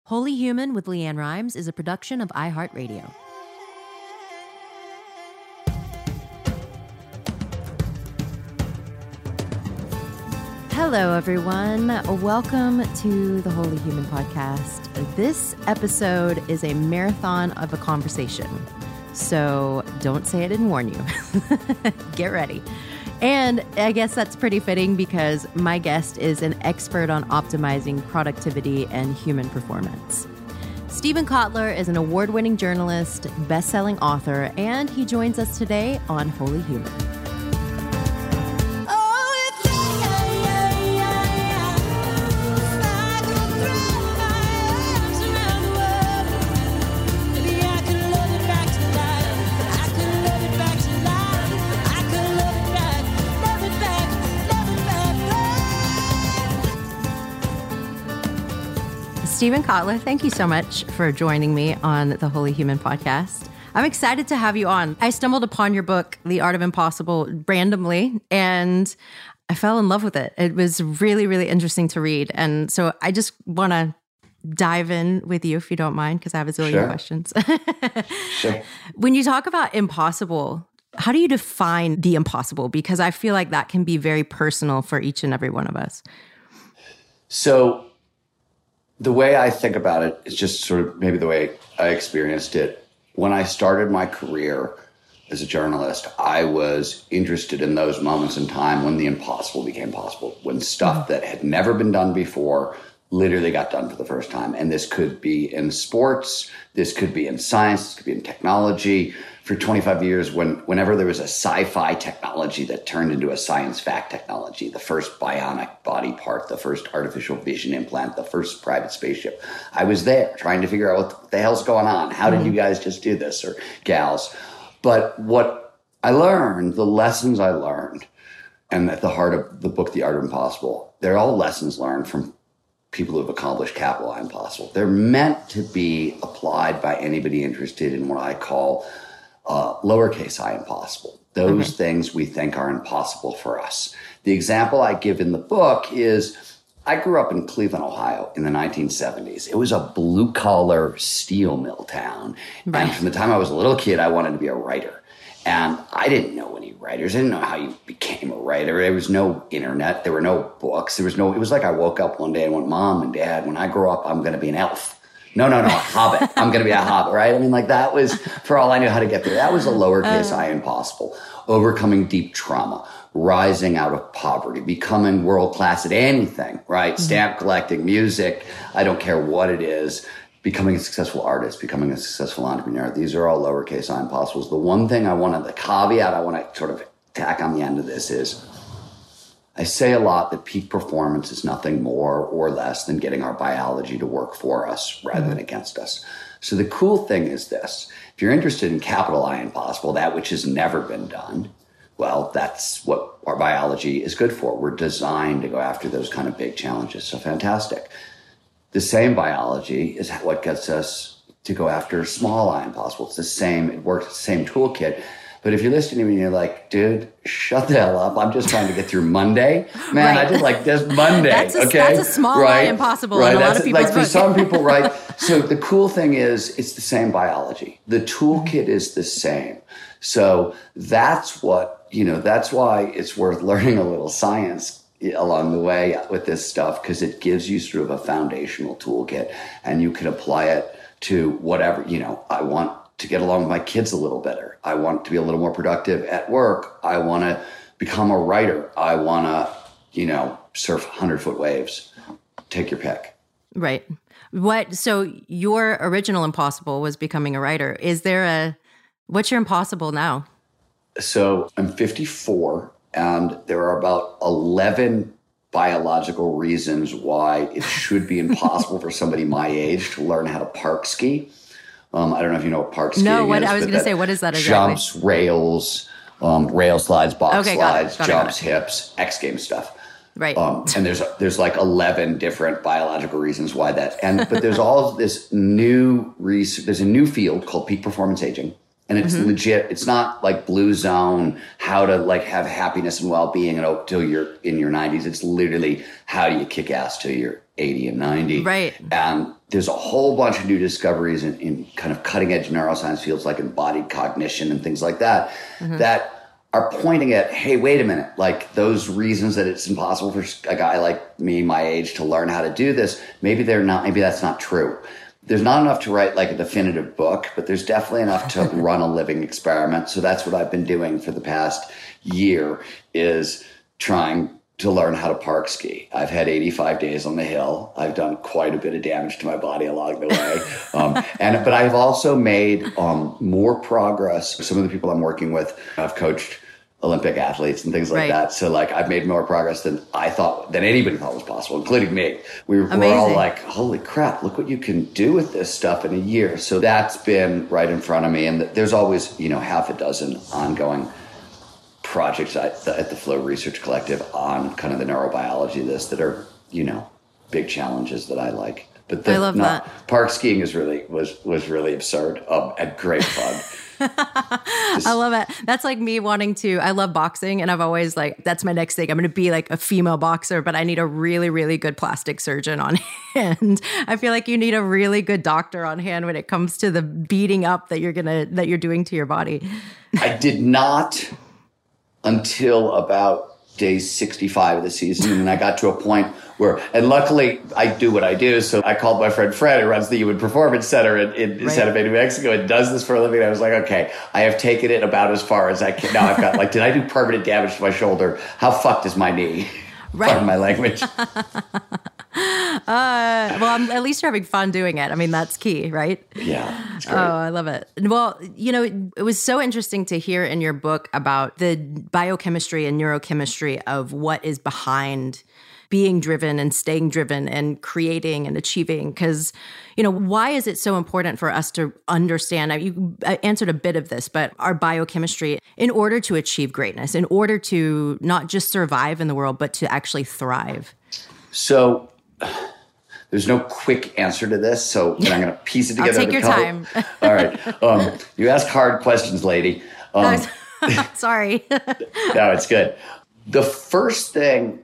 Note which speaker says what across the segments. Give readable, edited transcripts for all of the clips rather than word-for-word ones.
Speaker 1: Wholly Human with Leanne Rimes is a production of iHeartRadio. Hello, everyone. Welcome to the Wholly Human podcast. This episode is a marathon of a conversation, so don't say I didn't warn you. Get ready. And I guess that's pretty fitting because my guest is an expert on optimizing productivity and human performance. Steven Kotler is an award-winning journalist, best-selling author, and he joins us today on Wholly Human. Steven Kotler, thank you so much for joining me on the Wholly Human podcast. I'm excited to have you on. I stumbled upon your book, The Art of Impossible, randomly, and I fell in love with it. It was really, really interesting to read. And so I just want to dive in with you, if you don't mind, because I have a zillion questions.
Speaker 2: Sure.
Speaker 1: When you talk about impossible, how do you define the impossible? Because I feel like that can be very personal for each and every one of us.
Speaker 2: So the way I think about it is just sort of maybe the way I experienced it. When I started my career as a journalist, I was interested in those moments in time when the impossible became possible, when stuff that had never been done before literally got done for the first time. And this could be in sports, this could be in science, this could be in technology. For 25 years, whenever there was a sci-fi technology that turned into a science fact technology, the first bionic body part, the first artificial vision implant, the first private spaceship, I was there trying to figure out what the hell's going on. How did you guys just do this, or gals? But what I learned, the lessons I learned, and at the heart of the book, The Art of Impossible, they're all lessons learned from people who have accomplished capital I Impossible. They're meant to be applied by anybody interested in what I call lowercase I impossible. Those things we think are impossible for us. The example I give in the book is I grew up in Cleveland, Ohio in the 1970s. It was a blue-collar steel mill town. Right. And from the time I was a little kid, I wanted to be a writer. And I didn't know any writers. I didn't know how you became a writer. There was no internet. There were no books. It was like I woke up one day and went, Mom and Dad, when I grow up, I'm going to be an elf. No, a hobbit. I'm going to be a hobbit, right? I mean, like that was, for all I knew how to get there, that was a lowercase I impossible. Overcoming deep trauma, rising out of poverty, becoming world-class at anything, right? Mm-hmm. Stamp collecting, music, I don't care what it is, becoming a successful artist, becoming a successful entrepreneur. These are all lowercase I impossibles. The one thing the caveat I want to sort of tack on the end of this is, I say a lot that peak performance is nothing more or less than getting our biology to work for us rather than against us. So the cool thing is this. If you're interested in capital I impossible, that which has never been done, well, that's what our biology is good for. We're designed to go after those kind of big challenges. So fantastic. The same biology is what gets us to go after small I impossible. It's the same, it works, the same toolkit. But if you're listening to me and you're like, dude, shut the hell up. I'm just trying to get through Monday. Man, right. I just like this Monday. That's
Speaker 1: a small I impossible in a lot of people's
Speaker 2: like for some people, right? So the cool thing is it's the same biology. The toolkit is the same. So that's why it's worth learning a little science along the way with this stuff, because it gives you sort of a foundational toolkit and you can apply it to whatever, I want to get along with my kids a little better. I want to be a little more productive at work. I want to become a writer. I want to, surf 100-foot waves. Take your pick.
Speaker 1: Right. So your original impossible was becoming a writer. What's your impossible now?
Speaker 2: So I'm 54 and there are about 11 biological reasons why it should be impossible for somebody my age to learn how to park ski. I don't know if you know what park skiing is.
Speaker 1: No, I was going to say, what is that exactly?
Speaker 2: Jumps, rails, rail slides, box slides, jumps, hips, X Games stuff.
Speaker 1: Right.
Speaker 2: And there's like 11 different biological reasons why that. But there's all this new research. There's a new field called peak performance aging. And it's legit. It's not like Blue Zone, how to like have happiness and well-being until you're in your 90s. It's literally how do you kick ass till you're 80 and 90.
Speaker 1: Right.
Speaker 2: And there's a whole bunch of new discoveries in kind of cutting edge neuroscience fields like embodied cognition and things like that, that are pointing at, hey, wait a minute, like those reasons that it's impossible for a guy like me, my age, to learn how to do this, maybe that's not true. There's not enough to write like a definitive book, but there's definitely enough to run a living experiment. So that's what I've been doing for the past year, is trying to learn how to park ski. I've had 85 days on the hill. I've done quite a bit of damage to my body along the way. But I've also made more progress. Some of the people I'm working with, I've coached Olympic athletes and things like that. So like I've made more progress than anybody thought was possible, including me. We're all like, holy crap, look what you can do with this stuff in a year. So that's been right in front of me. And there's always, half a dozen ongoing projects at the Flow Research Collective on kind of the neurobiology of this that are, big challenges that I like. But
Speaker 1: I love that.
Speaker 2: Park skiing was really absurd and great fun.
Speaker 1: I love it. That's like me wanting to, I love boxing, and I've always that's my next thing. I'm going to be like a female boxer, but I need a really, really good plastic surgeon on hand. I feel like you need a really good doctor on hand when it comes to the beating up that you're doing to your body.
Speaker 2: I did not until about day 65 of the season. And I got to a point where, and luckily I do what I do. So I called my friend Fred, who runs the Human Performance Center in Santa Fe, New Mexico, and does this for a living. And I was like, okay, I have taken it about as far as I can. Now I've got did I do permanent damage to my shoulder? How fucked is my knee? Pardon my language.
Speaker 1: Well, at least you're having fun doing it. I mean, that's key, right?
Speaker 2: Yeah. It's great.
Speaker 1: Oh, I love it. Well, it was so interesting to hear in your book about the biochemistry and neurochemistry of what is behind being driven and staying driven and creating and achieving. Because, why is it so important for us to understand? You answered a bit of this, but our biochemistry in order to achieve greatness, in order to not just survive in the world, but to actually thrive.
Speaker 2: So there's no quick answer to this, so I'm going to piece it together.
Speaker 1: I'll take your time.
Speaker 2: All right. You ask hard questions, lady.
Speaker 1: Sorry.
Speaker 2: No, it's good. The first thing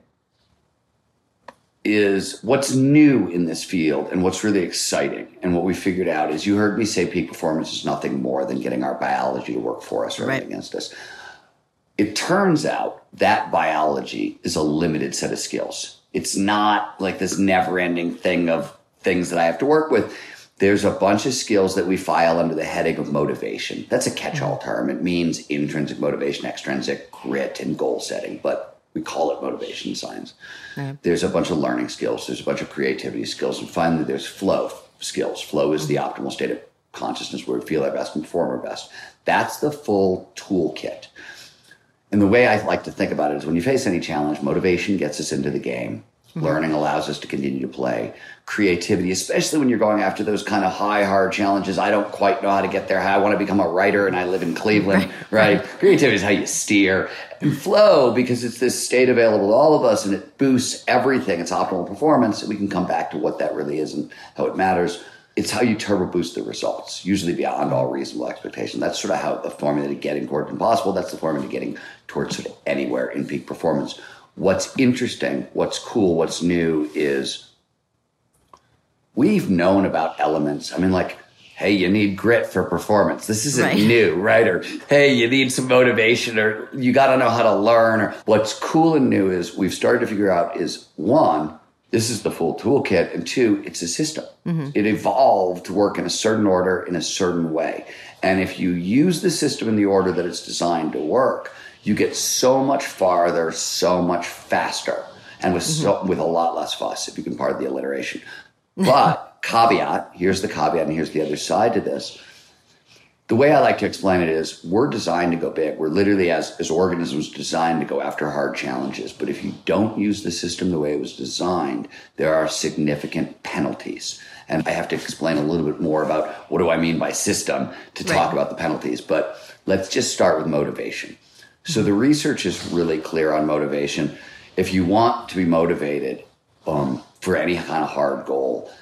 Speaker 2: is what's new in this field and what's really exciting. And what we figured out is, you heard me say peak performance is nothing more than getting our biology to work for us rather than against us. It turns out that biology is a limited set of skills. It's not like this never-ending thing of things that I have to work with. There's a bunch of skills that we file under the heading of motivation. That's a catch-all term. It means intrinsic motivation, extrinsic, grit, and goal setting, but we call it motivation science. Yeah. There's a bunch of learning skills. There's a bunch of creativity skills. And finally, there's flow skills. Flow is the optimal state of consciousness where we feel our best and perform our best. That's the full toolkit. And the way I like to think about it is, when you face any challenge, motivation gets us into the game. Learning allows us to continue to play. Creativity, especially when you're going after those kind of high, hard challenges. I don't quite know how to get there. I want to become a writer and I live in Cleveland, right? Creativity is how you steer. And flow, because it's this state available to all of us and it boosts everything. It's optimal performance. And we can come back to what that really is and how it matters. It's how you turbo boost the results, usually beyond all reasonable expectation. That's sort of how the formula to getting towards impossible. That's the formula to getting towards sort of anywhere in peak performance. What's interesting, what's cool, what's new is we've known about elements. I mean, hey, you need grit for performance. This isn't new, right? Or, hey, you need some motivation, or you got to know how to learn. Or what's cool and new is we've started to figure out is, one, this is the full toolkit, and two, it's a system. It evolved to work in a certain order, in a certain way. And if you use the system in the order that it's designed to work, you get so much farther, so much faster, and with a lot less fuss, if you can pardon the alliteration. But caveat, here's the caveat, and here's the other side to this. The way I like to explain it is, we're designed to go big. We're literally, as organisms, designed to go after hard challenges. But if you don't use the system the way it was designed, there are significant penalties. And I have to explain a little bit more about what do I mean by system to talk about the penalties. But let's just start with motivation. So the research is really clear on motivation. If you want to be motivated for any kind of hard goal,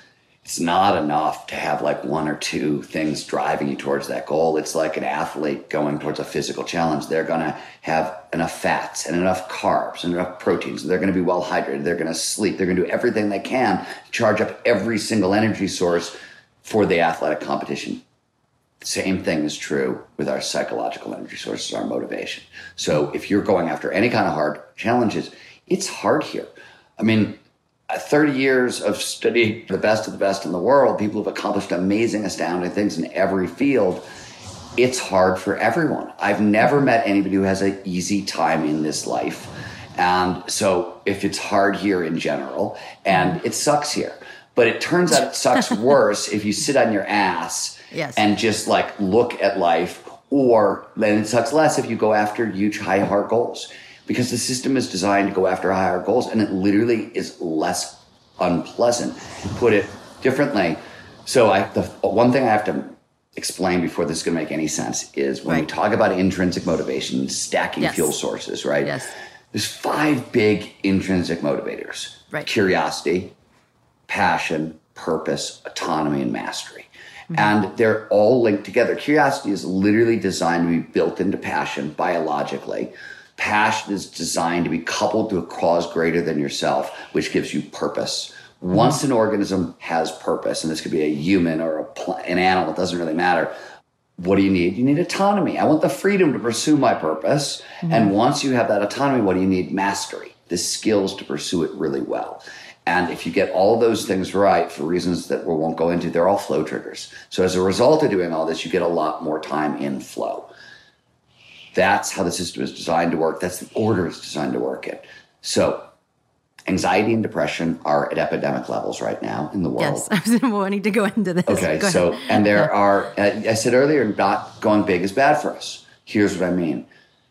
Speaker 2: it's not enough to have like one or two things driving you towards that goal. It's like an athlete going towards a physical challenge. They're going to have enough fats and enough carbs and enough proteins. And they're going to be well hydrated. They're going to sleep. They're going to do everything they can to charge up every single energy source for the athletic competition. Same thing is true with our psychological energy sources, our motivation. So if you're going after any kind of hard challenges, it's hard here. I mean, 30 years of studying the best of the best in the world, people who've accomplished amazing, astounding things in every field. It's hard for everyone. I've never met anybody who has an easy time in this life. And so if it's hard here in general, and it sucks here, but it turns out it sucks worse if you sit on your ass and just like look at life, or then it sucks less if you go after huge, high, hard goals. Because the system is designed to go after higher goals, and it literally is less unpleasant. Put it differently. So the one thing I have to explain before this is going to make any sense is when we talk about intrinsic motivation, stacking fuel sources, right?
Speaker 1: Yes.
Speaker 2: There's 5 big intrinsic motivators.
Speaker 1: Right.
Speaker 2: Curiosity, passion, purpose, autonomy, and mastery. Mm-hmm. And they're all linked together. Curiosity is literally designed to be built into passion biologically. Passion is designed to be coupled to a cause greater than yourself, which gives you purpose. Once an organism has purpose, and this could be a human or an animal, it doesn't really matter. What do you need? You need autonomy. I want the freedom to pursue my purpose. And once you have that autonomy, what do you need? Mastery, the skills to pursue it really well. And if you get all those things right, for reasons that we won't go into, they're all flow triggers. So as a result of doing all this, you get a lot more time in flow. That's how the system is designed to work. That's the order it's designed to work in. So anxiety and depression are at epidemic levels right now in the world.
Speaker 1: Yes, I was wanting to go into this.
Speaker 2: Okay, so, and there are, I said earlier, not going big is bad for us. Here's what I mean.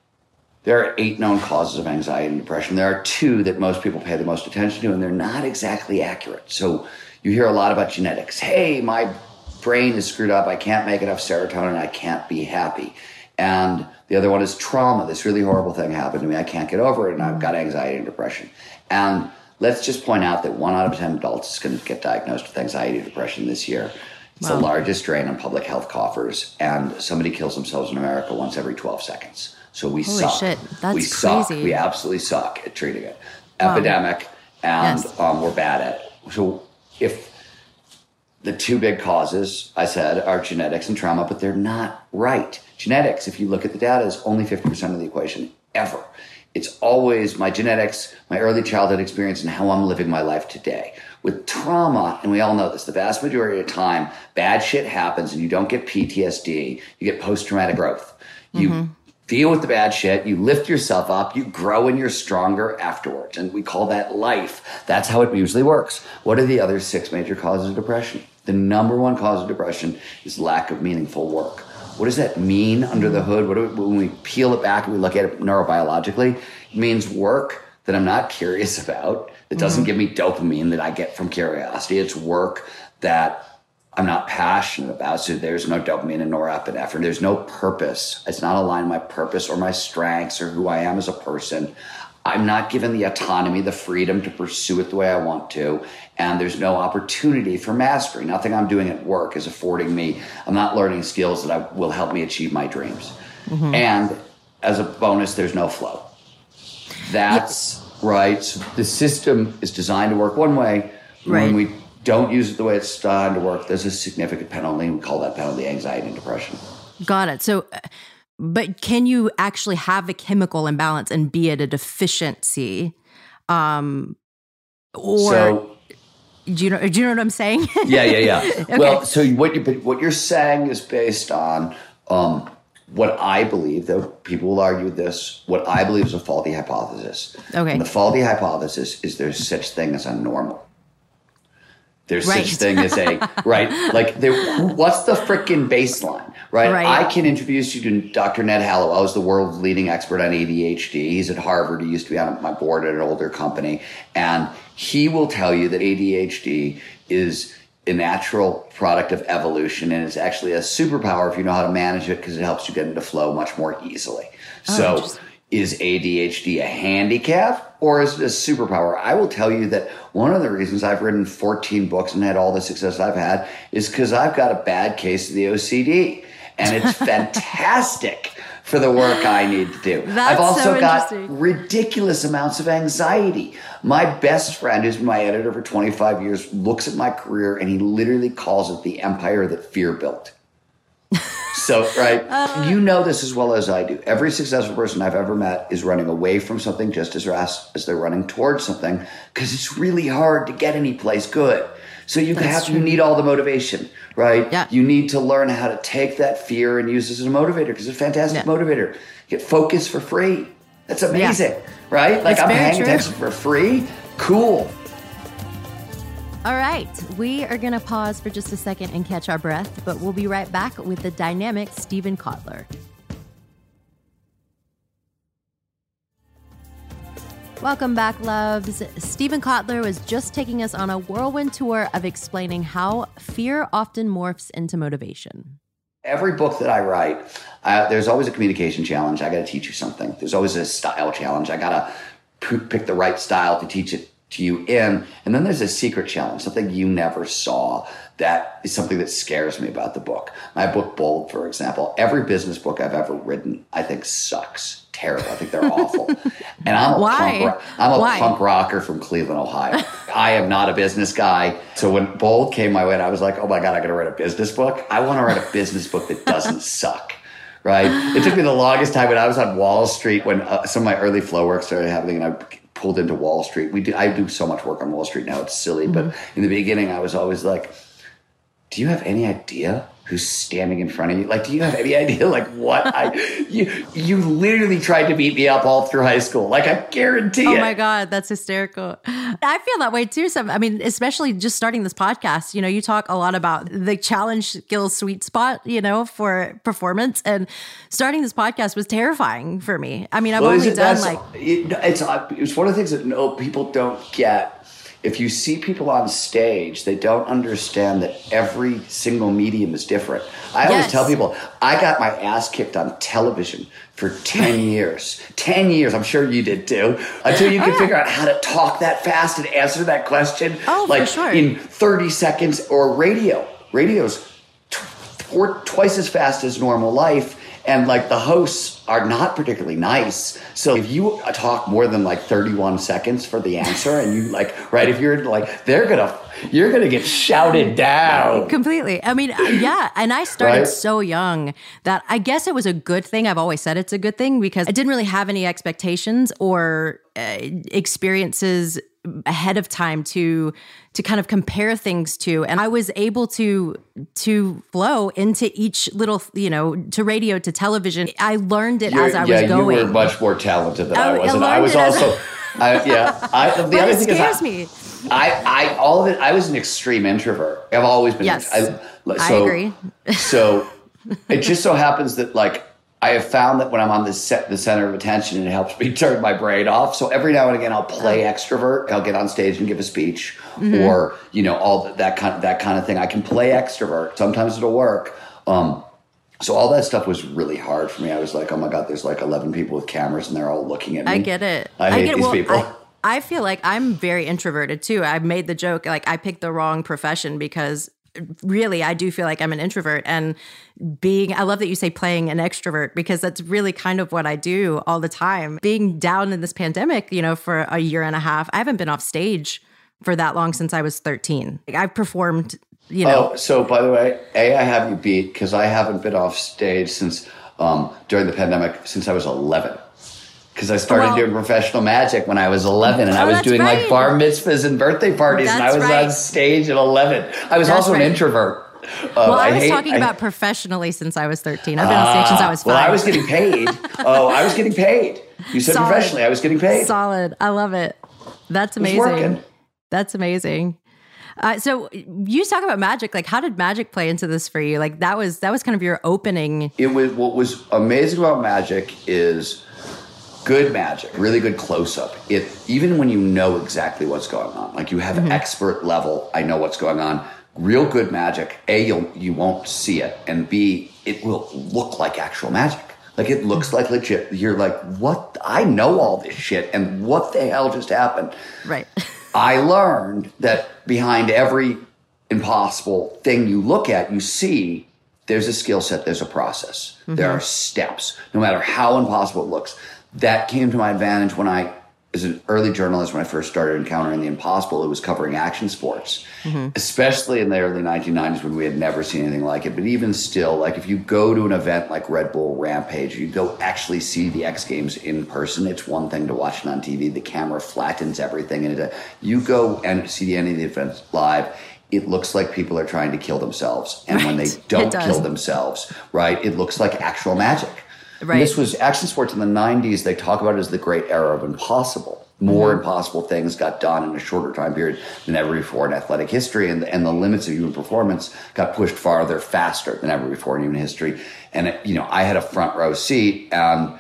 Speaker 2: There are 8 known causes of anxiety and depression. There are 2 that most people pay the most attention to, and they're not exactly accurate. So you hear a lot about genetics. Hey, my brain is screwed up. I can't make enough serotonin. I can't be happy. And the other one is trauma. This really horrible thing happened to me. I can't get over it, and I've got anxiety and depression. And let's just point out that 1 out of 10 adults is going to get diagnosed with anxiety and depression this year. It's the largest drain on public health coffers, and somebody kills themselves in America once every 12 seconds. So we suck.
Speaker 1: Holy shit, that's
Speaker 2: we
Speaker 1: crazy.
Speaker 2: Suck. We absolutely suck at treating it. Epidemic, and we're bad at it. So if the 2 big causes, I said, are genetics and trauma, but they're not right. Genetics, if you look at the data, is only 50% of the equation ever. It's always my genetics, my early childhood experience, and how I'm living my life today. With trauma, and we all know this, the vast majority of the time, bad shit happens and you don't get PTSD, you get post-traumatic growth. You deal with the bad shit, you lift yourself up, you grow, and you're stronger afterwards. And we call that life. That's how it usually works. What are the other 6 major causes of depression? The number 1 cause of depression is lack of meaningful work. What does that mean under the hood? When we peel it back and we look at it neurobiologically, it means work that I'm not curious about, that doesn't give me dopamine that I get from curiosity. It's work that I'm not passionate about, so there's no dopamine and norepinephrine. There's no purpose. It's not aligned with my purpose or my strengths or who I am as a person. I'm not given the autonomy, the freedom to pursue it the way I want to, and there's no opportunity for mastery. Nothing I'm doing at work is affording me. I'm not learning skills that will help me achieve my dreams. And as a bonus, there's no flow. That's right. So the system is designed to work one way. When we don't use it the way it's designed to work, there's a significant penalty. We call that penalty anxiety and depression.
Speaker 1: Got it. So, but can you actually have a chemical imbalance and be at a deficiency? Do you know what I'm saying?
Speaker 2: Yeah.
Speaker 1: Okay.
Speaker 2: Well, so what you're saying is based on what I believe, though people will argue this, what I believe is a faulty hypothesis. Okay. And the faulty hypothesis is there's such thing as a normal. There's such thing as a, what's the freaking baseline, right? I can introduce you to Dr. Ned Hallowell, who's the world's leading expert on ADHD. He's at Harvard. He used to be on my board at an older company. And he will tell you that ADHD is a natural product of evolution, and it's actually a superpower if you know how to manage it, because it helps you get into flow much more easily. So is ADHD a handicap or is it a superpower? I will tell you that one of the reasons I've written 14 books and had all the success I've had is because I've got a bad case of the OCD. And it's fantastic for the work I need to do. I've also got ridiculous amounts of anxiety. My best friend, who's been my editor for 25 years, looks at my career and he literally calls it the empire that fear built. So, right, you know this as well as I do. Every successful person I've ever met is running away from something just as fast as they're running towards something because it's really hard to get any place good. So you need all the motivation, right?
Speaker 1: Yeah.
Speaker 2: You need to learn how to take that fear and use it as a motivator because it's a fantastic motivator. Get focused for free. That's amazing, right? Like I'm paying attention for free. Cool.
Speaker 1: All right, we are going to pause for just a second and catch our breath, but we'll be right back with the dynamic Steven Kotler. Welcome back, loves. Steven Kotler was just taking us on a whirlwind tour of explaining how fear often morphs into motivation.
Speaker 2: Every book that I write, there's always a communication challenge. I got to teach you something. There's always a style challenge. I got to pick the right style to teach it to you in. And then there's a secret challenge, something you never saw. That is something that scares me about the book. My book, Bold, for example, every business book I've ever written, I think sucks. Terrible. I think they're awful. And I'm a punk rocker from Cleveland, Ohio. I am not a business guy. So when Bold came my way, I was like, oh my God, I got to write a business book. I want to write a business book that doesn't suck. Right? It took me the longest time when I was on Wall Street, when some of my early flow work started happening, and I pulled into Wall Street. I do so much work on Wall Street now, it's silly. Mm-hmm. But in the beginning, I was always like, do you have any idea who's standing in front of you? Like, do you have any idea, like, what you literally tried to beat me up all through high school. Like, I guarantee it.
Speaker 1: Oh my God, that's hysterical. I feel that way too. Especially just starting this podcast, you talk a lot about the challenge skills sweet spot, for performance. And starting this podcast was terrifying for me. I've only done
Speaker 2: it's one of the things that people don't get. If you see people on stage, they don't understand that every single medium is different. I always tell people, I got my ass kicked on television for 10 years. 10 years, I'm sure you did too, until you could figure out how to talk that fast and answer that question.
Speaker 1: For sure.
Speaker 2: In 30 seconds, or radio. Radio's twice as fast as normal life. And the hosts are not particularly nice. So if you talk more than 31 seconds for the answer and you if you're going to get shouted down.
Speaker 1: Completely. And I started so young that I guess it was a good thing. I've always said it's a good thing because I didn't really have any expectations or experiences ahead of time to kind of compare things to. And I was able to flow into each little, to radio, to television. I learned it as I was going.
Speaker 2: You were much more talented than I was. And I was also, the other thing
Speaker 1: scares me.
Speaker 2: All of it, I was an extreme introvert. I've always been.
Speaker 1: Yes, I agree.
Speaker 2: So it just so happens that I have found that when I'm on the center of attention, it helps me turn my brain off. So every now and again, I'll play extrovert. I'll get on stage and give a speech, or all that kind of thing. I can play extrovert. Sometimes it'll work. So all that stuff was really hard for me. I was like, oh my God, there's 11 people with cameras and they're all looking at me.
Speaker 1: I get it.
Speaker 2: I hate these people.
Speaker 1: I feel like I'm very introverted too. I've made the joke, I picked the wrong profession because really, I do feel like I'm an introvert, and I love that you say playing an extrovert because that's really kind of what I do all the time. Being down in this pandemic, for a year and a half, I haven't been off stage for that long since I was 13. I've performed,
Speaker 2: Oh, so by the way, I have you beat because I haven't been off stage since during the pandemic since I was 11. Because I started doing professional magic when I was 11, and I was doing bar mitzvahs and birthday parties, and I was on stage at 11. I was also an introvert.
Speaker 1: I was talking about professionally since I was 13. I've been on stage since I was 5.
Speaker 2: Well, I was getting paid. I was getting paid. You said solid. Professionally, I was getting paid.
Speaker 1: Solid. I love it. That's amazing.
Speaker 2: It was working.
Speaker 1: That's amazing. So you talk about magic. How did magic play into this for you? That was kind of your opening.
Speaker 2: What was amazing about magic is good magic, really good close-up. Even when you know exactly what's going on, you have expert level, I know what's going on. Real good magic, A, you won't see it, and B, it will look like actual magic. Like it looks like legit. You're like, what? I know all this shit. And what the hell just happened?
Speaker 1: Right.
Speaker 2: I learned that behind every impossible thing you look at, you see there's a skill set, there's a process. There are steps, no matter how impossible it looks. That came to my advantage when I, as an early journalist, when I first started encountering the impossible, it was covering action sports, especially in the early 1990s when we had never seen anything like it. But even still, like if you go to an event like Red Bull Rampage, you go actually see the X Games in person. It's one thing to watch it on TV. The camera flattens everything. And you go and see the end of the event live, it looks like people are trying to kill themselves. And when they don't kill themselves, right, it looks like actual magic. Right. This was action sports in the 90s. They talk about it as the great era of impossible. More impossible things got done in a shorter time period than ever before in athletic history. And the limits of human performance got pushed farther, faster than ever before in human history. And, I had a front row seat. And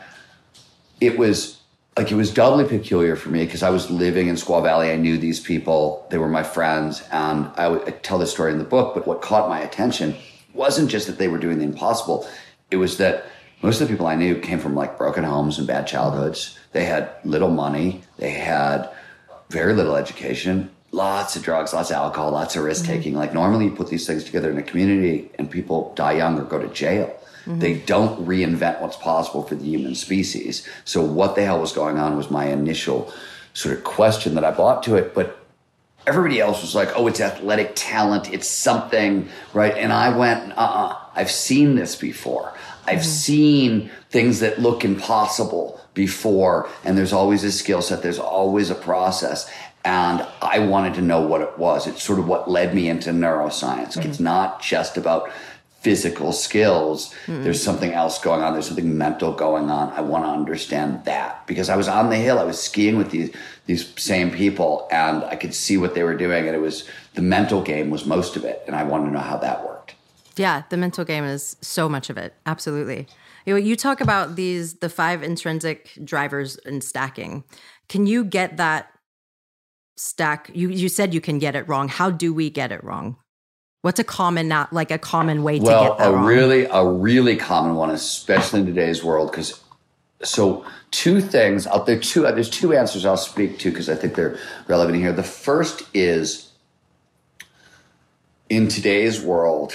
Speaker 2: it was doubly peculiar for me because I was living in Squaw Valley. I knew these people. They were my friends. And I tell this story in the book. But what caught my attention wasn't just that they were doing the impossible. It was that most of the people I knew came from like broken homes and bad childhoods. They had little money. They had very little education, lots of drugs, lots of alcohol, lots of risk taking. Like normally you put these things together in a community and people die young or go to jail. They don't reinvent what's possible for the human species. So what the hell was going on was my initial sort of question that I brought to it. But everybody else was like, oh, it's athletic talent. It's something, right? And I went, I've seen this before. I've seen things that look impossible before, and there's always a skill set. There's always a process. And I wanted to know what it was. It's sort of what led me into neuroscience. It's not just about physical skills. There's something else going on. There's something mental going on. I want to understand that because I was on the hill. I was skiing with these same people, and I could see what they were doing. And it was the mental game was most of it. And I wanted to know how that worked.
Speaker 1: Yeah, the mental game is so much of it. Absolutely. You talk about the 5 intrinsic drivers in stacking. Can you get that stack? You said you can get it wrong. How do we get it wrong? What's a common way to get that wrong?
Speaker 2: A really common one, especially in today's world. So 2 things out there. There's 2 answers I'll speak to because I think they're relevant here. The first is in today's world,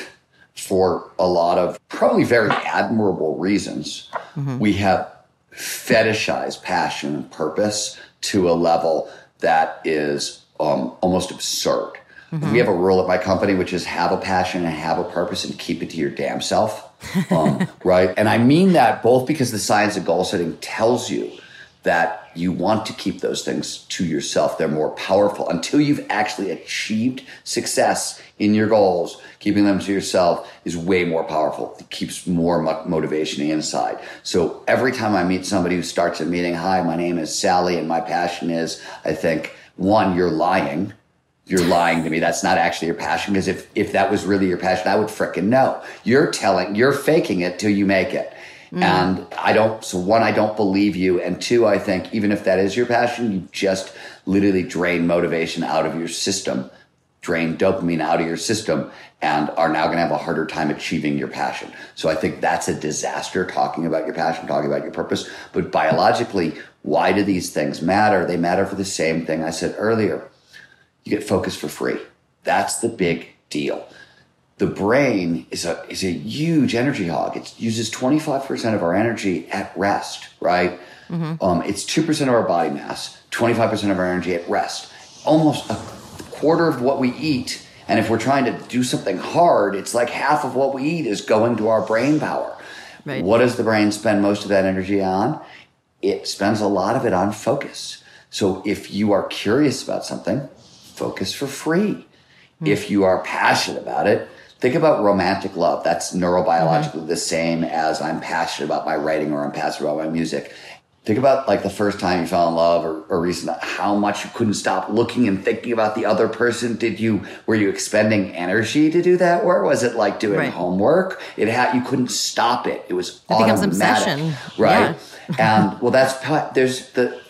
Speaker 2: for a lot of probably very admirable reasons, we have fetishized passion and purpose to a level that is almost absurd. We have a rule at my company, which is have a passion and have a purpose and keep it to your damn self. Right. And I mean that both because the science of goal setting tells you that you want to keep those things to yourself. They're more powerful until you've actually achieved success in your goals. Keeping them to yourself is way more powerful. It keeps more motivation inside. So every time I meet somebody who starts a meeting, hi, my name is Sally and my passion is, I think, 1, you're lying. You're lying to me. That's not actually your passion. Because if that was really your passion, I would frickin' know. You're faking it till you make it. And I don't believe you. And 2, I think even if that is your passion, you just literally drain motivation out of your system, drain dopamine out of your system, and are now going to have a harder time achieving your passion. So I think that's a disaster, talking about your passion, talking about your purpose. But biologically, why do these things matter? They matter for the same thing I said earlier. You get focused for free. That's the big deal. The brain is a huge energy hog. It uses 25% of our energy at rest, right? It's 2% of our body mass, 25% of our energy at rest. Almost a quarter of what we eat. And if we're trying to do something hard, it's like half of what we eat is going to our brain power. Right. What does the brain spend most of that energy on? It spends a lot of it on focus. So if you are curious about something, focus for free. If you are passionate about it, think about romantic love. That's neurobiologically the same as I'm passionate about my writing or I'm passionate about my music. Think about like the first time you fell in love or recent, how much you couldn't stop looking and thinking about the other person. Were you expending energy to do that? Or was it like doing homework? You couldn't stop it. It was automatic.
Speaker 1: It becomes obsession.
Speaker 2: Right. Yeah. And well, there's the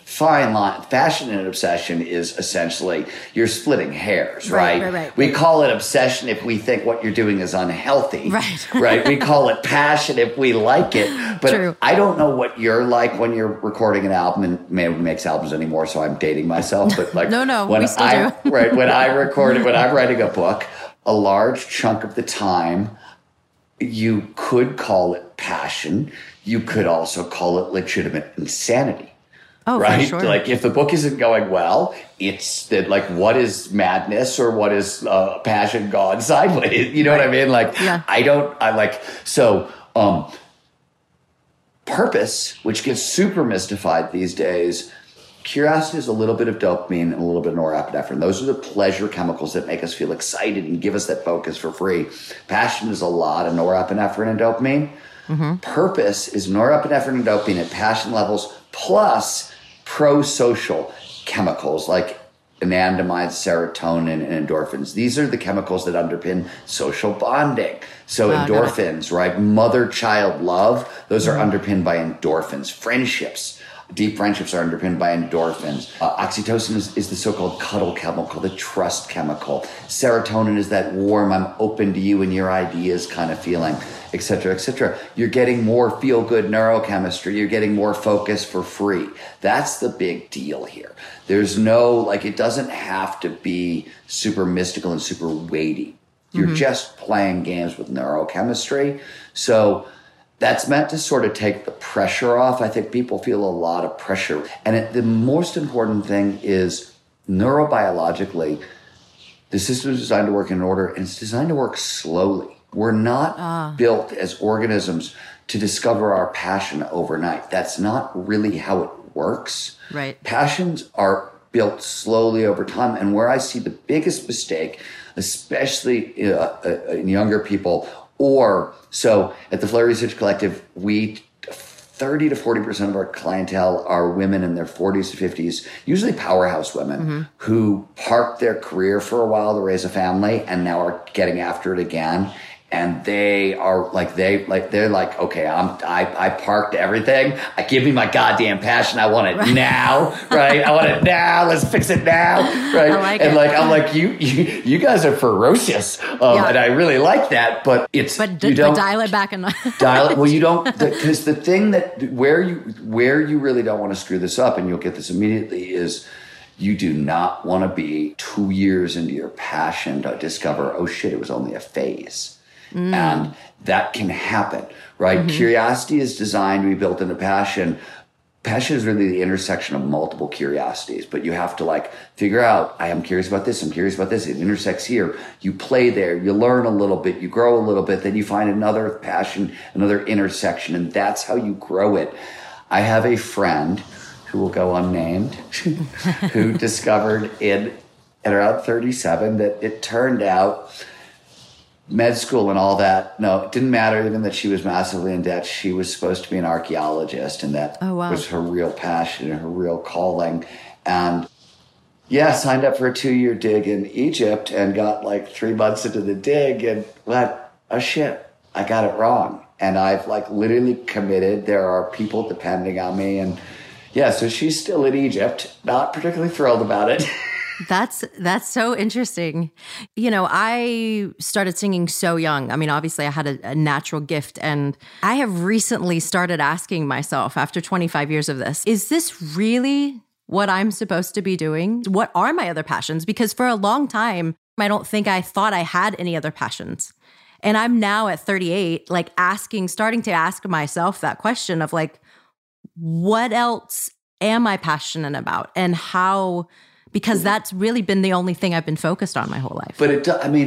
Speaker 2: fine line. Fashion and obsession is essentially you're splitting hairs, right?
Speaker 1: Right.
Speaker 2: We call it obsession if we think what you're doing is unhealthy, right? We call it passion if we like it. But
Speaker 1: True.
Speaker 2: I don't know what you're like when you're recording an album, and nobody makes albums anymore, so I'm dating myself. But like,
Speaker 1: no,
Speaker 2: when
Speaker 1: we still do.
Speaker 2: Right, when I'm writing a book, a large chunk of the time, you could call it passion. You could also call it legitimate insanity.
Speaker 1: Oh,
Speaker 2: right?
Speaker 1: For sure.
Speaker 2: Like if the book isn't going well, it's that like what is madness or what is passion gone sideways? You know what I mean? Like purpose, which gets super mystified these days. Curiosity is a little bit of dopamine and a little bit of norepinephrine. Those are the pleasure chemicals that make us feel excited and give us that focus for free. Passion is a lot of norepinephrine and dopamine. Mm-hmm. Purpose is norepinephrine and dopamine at passion levels plus pro-social chemicals like anandamide, serotonin, and endorphins. These are the chemicals that underpin social bonding. So endorphins, right? Mother-child love, those are underpinned by endorphins. Friendships, deep friendships are underpinned by endorphins. Oxytocin is the so-called cuddle chemical, the trust chemical. Serotonin is that warm, I'm open to you and your ideas kind of feeling, et cetera, et cetera. You're getting more feel-good neurochemistry. You're getting more focus for free. That's the big deal here. There's no, it doesn't have to be super mystical and super weighty. You're just playing games with neurochemistry. So that's meant to sort of take the pressure off. I think people feel a lot of pressure. And the most important thing is neurobiologically, the system is designed to work in order, and it's designed to work slowly. We're not built as organisms to discover our passion overnight. That's not really how it works.
Speaker 1: Right.
Speaker 2: Passions are built slowly over time. And where I see the biggest mistake, especially in younger people, so at the Flow Research Collective, 30 to 40% of our clientele are women in their 40s to 50s, usually powerhouse women who parked their career for a while to raise a family and now are getting after it again. And they are they're like, okay, I parked everything. Give me my goddamn passion. I want it now, right? I want it now. Let's fix it now, right? I'm like, you guys are ferocious, and I really like that. But
Speaker 1: dial it back and
Speaker 2: dial it. Well, you don't, because the thing that where you really don't want to screw this up, and you'll get this immediately, is you do not want to be 2 years into your passion to discover, oh shit, it was only a phase. And that can happen, right? Curiosity is designed to be built into passion. Passion is really the intersection of multiple curiosities, but you have to figure out, I am curious about this, I'm curious about this, it intersects here. You play there, you learn a little bit, you grow a little bit, then you find another passion, another intersection, and that's how you grow it. I have a friend who will go unnamed who discovered at around 37 that it turned out med school and all that, no, it didn't matter even that she was massively in debt. She was supposed to be an archaeologist, and that was her real passion and her real calling. And signed up for a 2-year dig in Egypt and got 3 months into the dig and went, oh shit, I got it wrong. And I've literally committed. There are people depending on me. And so she's still in Egypt, not particularly thrilled about it.
Speaker 1: That's so interesting. I started singing so young. I mean, obviously I had a natural gift, and I have recently started asking myself after 25 years of this, is this really what I'm supposed to be doing? What are my other passions? Because for a long time, I don't think I thought I had any other passions. And I'm now at 38, starting to ask myself that question of what else am I passionate about, and how? Because that's really been the only thing I've been focused on my whole life.
Speaker 2: But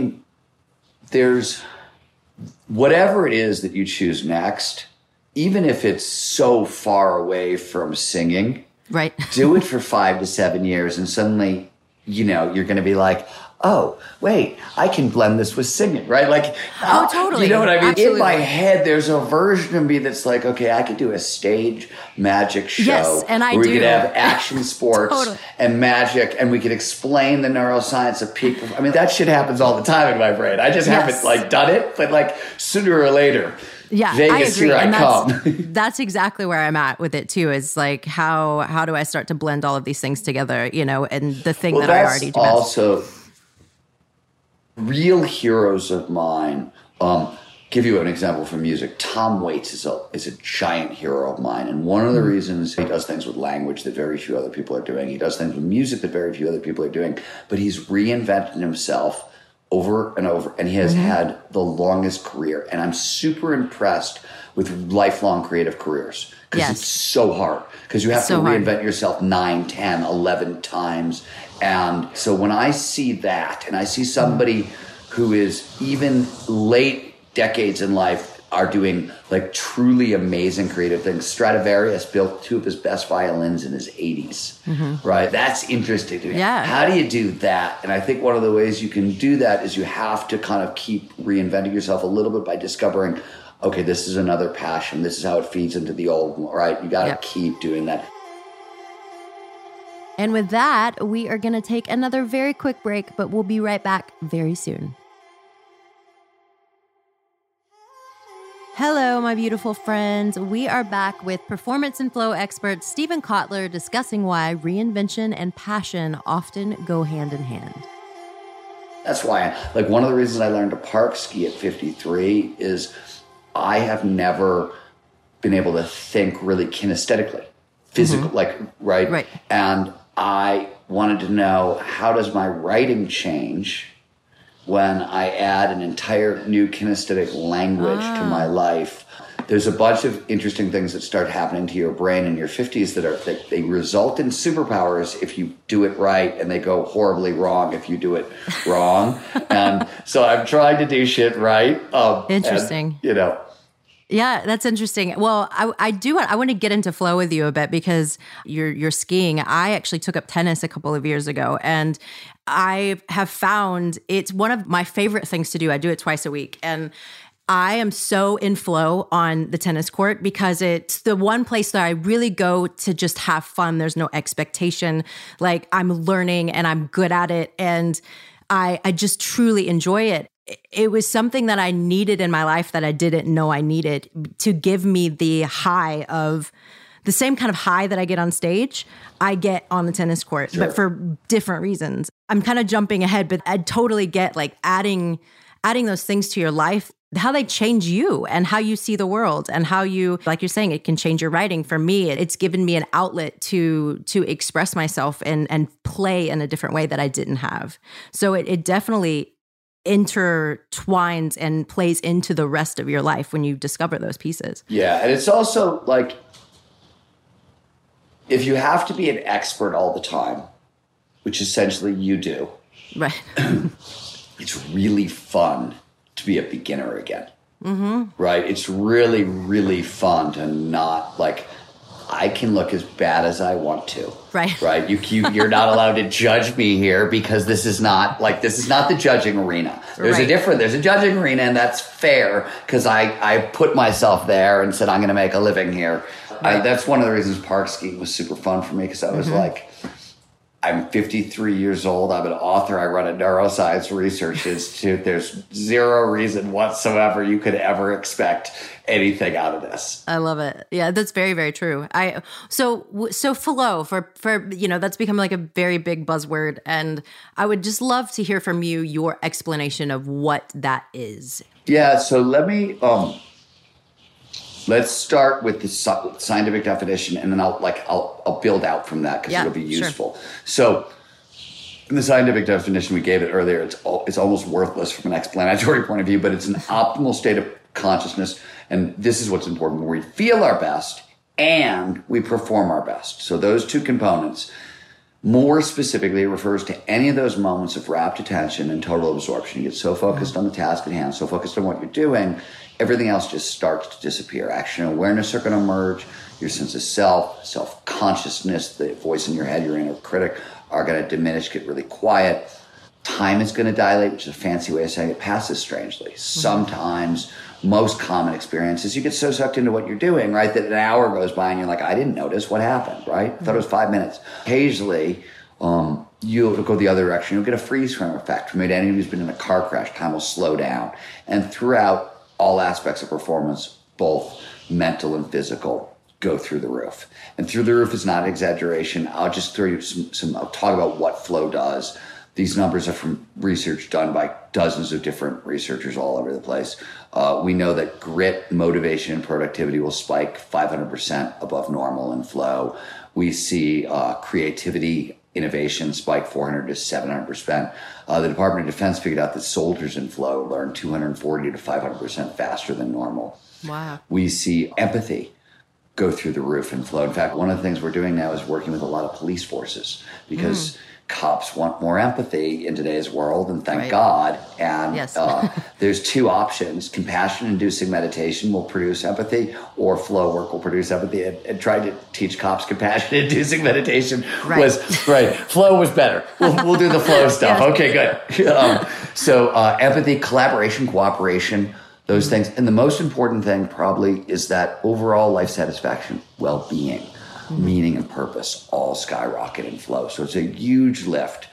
Speaker 2: there's whatever it is that you choose next, even if it's so far away from singing,
Speaker 1: right?
Speaker 2: Do it for 5 to 7 years, and suddenly, you're going to be like, oh, wait, I can blend this with singing, right? Like,
Speaker 1: Oh, totally.
Speaker 2: You know what I mean?
Speaker 1: Absolutely.
Speaker 2: In my head, there's a version of me that's like, okay, I could do a stage magic show.
Speaker 1: Yes, and I
Speaker 2: where
Speaker 1: do.
Speaker 2: we could have action sports
Speaker 1: Totally.
Speaker 2: and magic, and we could explain the neuroscience of peak. I mean, that shit happens all the time in my brain. I just haven't like done it, but like sooner or later,
Speaker 1: Yeah,
Speaker 2: Vegas,
Speaker 1: I agree.
Speaker 2: here I
Speaker 1: And
Speaker 2: come.
Speaker 1: that's exactly where I'm at with it too. Is like how do I start to blend all of these things together? You know, and the thing that I already do best.
Speaker 2: Also, real heroes of mine. Give you an example from music. Tom Waits is a giant hero of mine, and one of the reasons he does things with language that very few other people are doing. He does things with music that very few other people are doing. But he's reinvented himself over and over, and he has had the longest career. And I'm super impressed with lifelong creative careers because it's so hard. Because you have to reinvent yourself 9, 10, 11 times. And so when I see that, and I see somebody who is even late decades in life are doing like truly amazing creative things. Stradivarius built 2 of his best violins in his 80s, right? That's interesting to me.
Speaker 1: Yeah.
Speaker 2: How do you do that? And I think one of the ways you can do that is you have to kind of keep reinventing yourself a little bit by discovering, okay, this is another passion. This is how it feeds into the old one, right? You got to keep doing that.
Speaker 1: And with that, we are going to take another very quick break, but we'll be right back very soon. Hello, my beautiful friends. We are back with performance and flow expert Steven Kotler discussing why reinvention and passion often go hand in hand.
Speaker 2: That's why, like, one of the reasons I learned to park ski at 53 is I have never been able to think really kinesthetically, physical, like, right? And I wanted to know, how does my writing change when I add an entire new kinesthetic language to my life? There's a bunch of interesting things that start happening to your brain in your 50s that they result in superpowers if you do it right, and they go horribly wrong if you do it wrong. And so I'm trying to do shit right.
Speaker 1: Interesting.
Speaker 2: And,
Speaker 1: Yeah, that's interesting. Well, I want to get into flow with you a bit because you're skiing. I actually took up tennis a couple of years ago, and I have found it's one of my favorite things to do. I do it twice a week, and I am so in flow on the tennis court because it's the one place that I really go to just have fun. There's no expectation. Like, I'm learning and I'm good at it, and I just truly enjoy it. It was something that I needed in my life that I didn't know I needed to give me the high of the same kind of high that I get on stage, I get on the tennis court, but for different reasons. I'm kind of jumping ahead, but I totally get like adding those things to your life, how they change you and how you see the world, and how you, like you're saying, it can change your writing. For me, it's given me an outlet to express myself and play in a different way that I didn't have. So it definitely intertwines and plays into the rest of your life when you discover those pieces.
Speaker 2: Yeah, and it's also like, if you have to be an expert all the time, which essentially you do,
Speaker 1: right?
Speaker 2: It's really fun to be a beginner again, right? It's really, really fun to not, like, I can look as bad as I want to. Right. You're not allowed to judge me here because this is not the judging arena. There's a judging arena, and that's fair because I put myself there and said, I'm going to make a living here. That's one of the reasons park skiing was super fun for me, because I was like, I'm 53 years old. I'm an author. I run a neuroscience research institute. There's zero reason whatsoever you could ever expect anything out of this.
Speaker 1: I love it. Yeah, that's very, very true. So flow for that's become like a very big buzzword, and I would just love to hear from you your explanation of what that is. Yeah.
Speaker 2: So let's start with the scientific definition, and then I'll build out from that because it'll be useful. Sure. So, in the scientific definition, we gave it earlier. It's almost worthless from an explanatory point of view, but it's an optimal state of consciousness, and this is what's important: where we feel our best and we perform our best. So those two components. More specifically, it refers to any of those moments of rapt attention and total absorption. You get so focused on the task at hand, so focused on what you're doing, everything else just starts to disappear. Action and awareness are going to emerge. Your sense of self-consciousness, the voice in your head, your inner critic, are going to diminish, get really quiet. time is going to dilate, which is a fancy way of saying it passes strangely. Sometimes, most common experiences, you get so sucked into what you're doing, right, that an hour goes by and you're like, I didn't notice what happened, right? I thought it was 5 minutes. Occasionally, you'll go the other direction. You'll get a freeze frame effect. From anyone who's been in a car crash, time will slow down. And throughout all aspects of performance, both mental and physical, go through the roof. And through the roof is not an exaggeration. I'll just throw you I'll talk about what flow does. These numbers are from research done by dozens of different researchers all over the place. We know that grit, motivation, and productivity will spike 500% above normal in flow. We see creativity, innovation spike 400 to 700%. The Department of Defense figured out that soldiers in flow learn 240 to 500% faster than normal.
Speaker 1: Wow.
Speaker 2: We see empathy go through the roof in flow. In fact, one of the things we're doing now is working with a lot of police forces because cops want more empathy in today's world, and thank God. And
Speaker 1: yes.
Speaker 2: There's two options. Compassion-inducing meditation will produce empathy, or flow work will produce empathy. And trying to teach cops compassion-inducing meditation was, flow was better. We'll do the flow stuff. Yes. Okay, good. So empathy, collaboration, cooperation, those things. And the most important thing probably is that overall life satisfaction, well-being, meaning and purpose all skyrocket in flow. So it's a huge lift.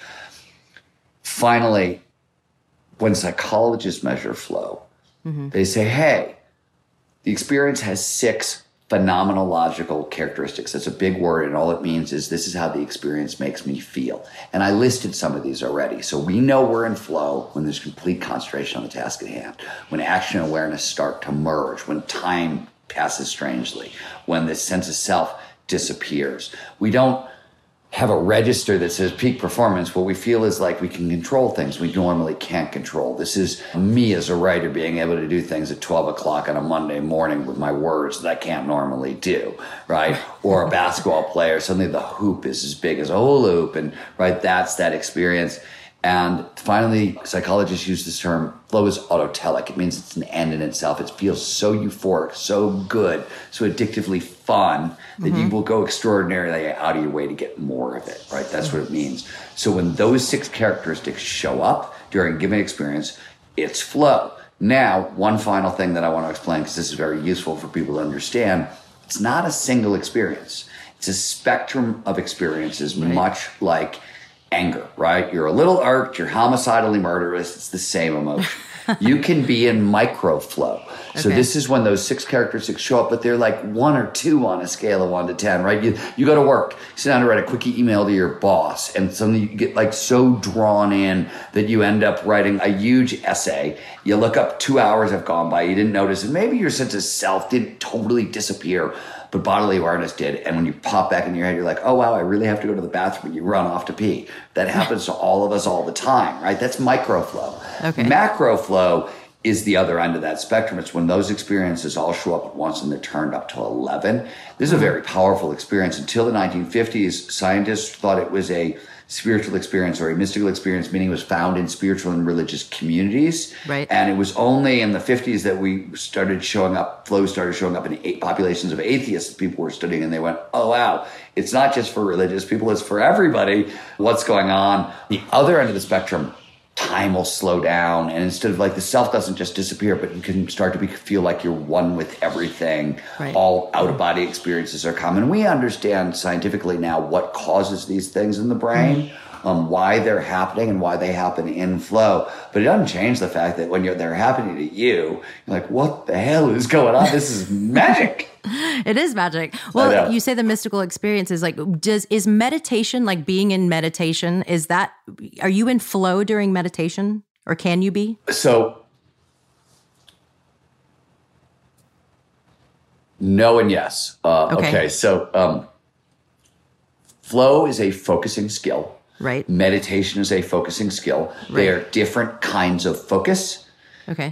Speaker 2: Finally, when psychologists measure flow, they say, hey, the experience has 6 phenomenological characteristics. That's a big word, and all it means is this is how the experience makes me feel. And I listed some of these already. So we know we're in flow when there's complete concentration on the task at hand, when action and awareness start to merge, when time passes strangely, when the sense of self disappears. We don't have a register that says peak performance. What we feel is like we can control things we normally can't control. This is me as a writer being able to do things at 12 o'clock on a Monday morning with my words that I can't normally do, right? Or a basketball player, suddenly the hoop is as big as a hula hoop, and right, that's that experience. And finally, psychologists use this term, flow is autotelic. It means it's an end in itself. It feels so euphoric, so good, so addictively fun that you will go extraordinarily out of your way to get more of it, right? That's what it means. So when those 6 characteristics show up during a given experience, it's flow. Now, one final thing that I want to explain, because this is very useful for people to understand, it's not a single experience. It's a spectrum of experiences, much like anger, right? You're a little irked, you're homicidally murderous, it's the same emotion. You can be in micro flow. So this is when those 6 characteristics show up, but they're like 1 or 2 on a scale of 1 to 10, right? You go to work, you sit down to write a quick email to your boss, and suddenly you get like so drawn in that you end up writing a huge essay. You look up, 2 hours have gone by, you didn't notice, and maybe your sense of self didn't totally disappear, but bodily awareness did. And when you pop back in your head, you're like, oh, wow, I really have to go to the bathroom. And you run off to pee. That happens to all of us all the time, right? That's micro flow. Macro flow is the other end of that spectrum. It's when those experiences all show up at once and they're turned up to 11. This is a very powerful experience. Until the 1950s, scientists thought it was a spiritual experience or a mystical experience, meaning it was found in spiritual and religious communities.
Speaker 1: Right.
Speaker 2: And it was only in the 50s that flow started showing up in populations of atheists that people were studying, and they went, oh, wow, it's not just for religious people, it's for everybody. What's going on? The other end of the spectrum, time will slow down, and instead of like the self doesn't just disappear, but you can start to feel like you're one with everything. Right. All out-of-body experiences are common. We understand scientifically now what causes these things in the brain, why they're happening and why they happen in flow. But it doesn't change the fact that when they're happening to you, you're like, what the hell is going on? This is magic.
Speaker 1: It is magic. Well, you say the mystical experience is like, is meditation, like being in meditation, are you in flow during meditation, or can you be?
Speaker 2: So, no and yes. Okay. So, flow is a focusing skill.
Speaker 1: Right.
Speaker 2: Meditation is a focusing skill. Right. They are different kinds of focus.
Speaker 1: Okay.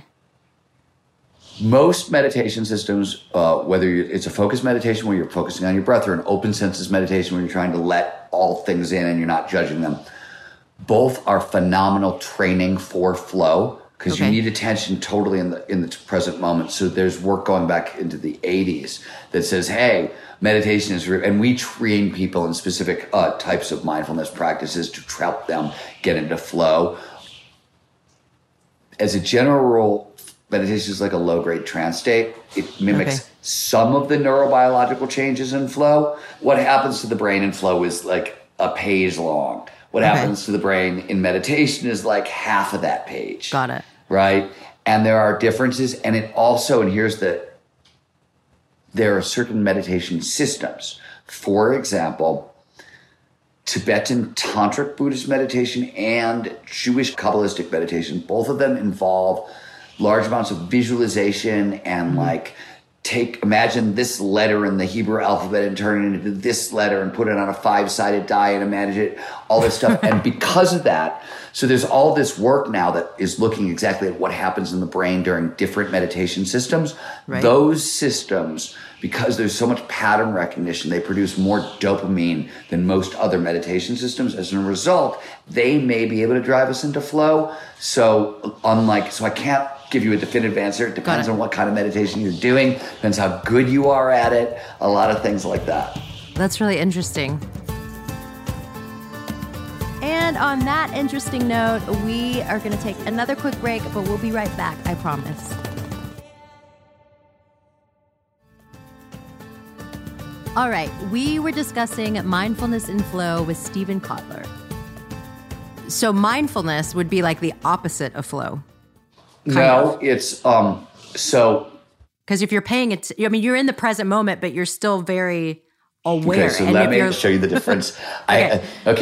Speaker 2: Most meditation systems, whether it's a focused meditation where you're focusing on your breath, or an open senses meditation where you're trying to let all things in and you're not judging them, both are phenomenal training for flow. because you need attention totally in the present moment. So there's work going back into the 80s that says, hey, meditation is real. And we train people in specific types of mindfulness practices to help them get into flow. As a general rule, meditation is like a low-grade trance state. It mimics some of the neurobiological changes in flow. What happens to the brain in flow is like a page long. What happens to the brain in meditation is like half of that page.
Speaker 1: Got it.
Speaker 2: Right? And there are differences. And it also, and there are certain meditation systems. For example, Tibetan Tantric Buddhist meditation and Jewish Kabbalistic meditation, both of them involve large amounts of visualization and imagine this letter in the Hebrew alphabet and turn it into this letter and put it on a 5-sided die and imagine it, all this stuff. And because of that, so there's all this work now that is looking exactly at what happens in the brain during different meditation systems. Right. Those systems, because there's so much pattern recognition, they produce more dopamine than most other meditation systems. As a result, they may be able to drive us into flow. So I can't give you a definitive answer. It depends on what kind of meditation you're doing, depends how good you are at it, a lot of things like that.
Speaker 1: That's really interesting. And on that interesting note, we are going to take another quick break, but we'll be right back, I promise. All right, we were discussing mindfulness and flow with Steven Kotler. So mindfulness would be like the opposite of flow.
Speaker 2: It's so.
Speaker 1: Because if you're paying it, you're in the present moment, but you're still very aware.
Speaker 2: Okay, so let me show you the difference. I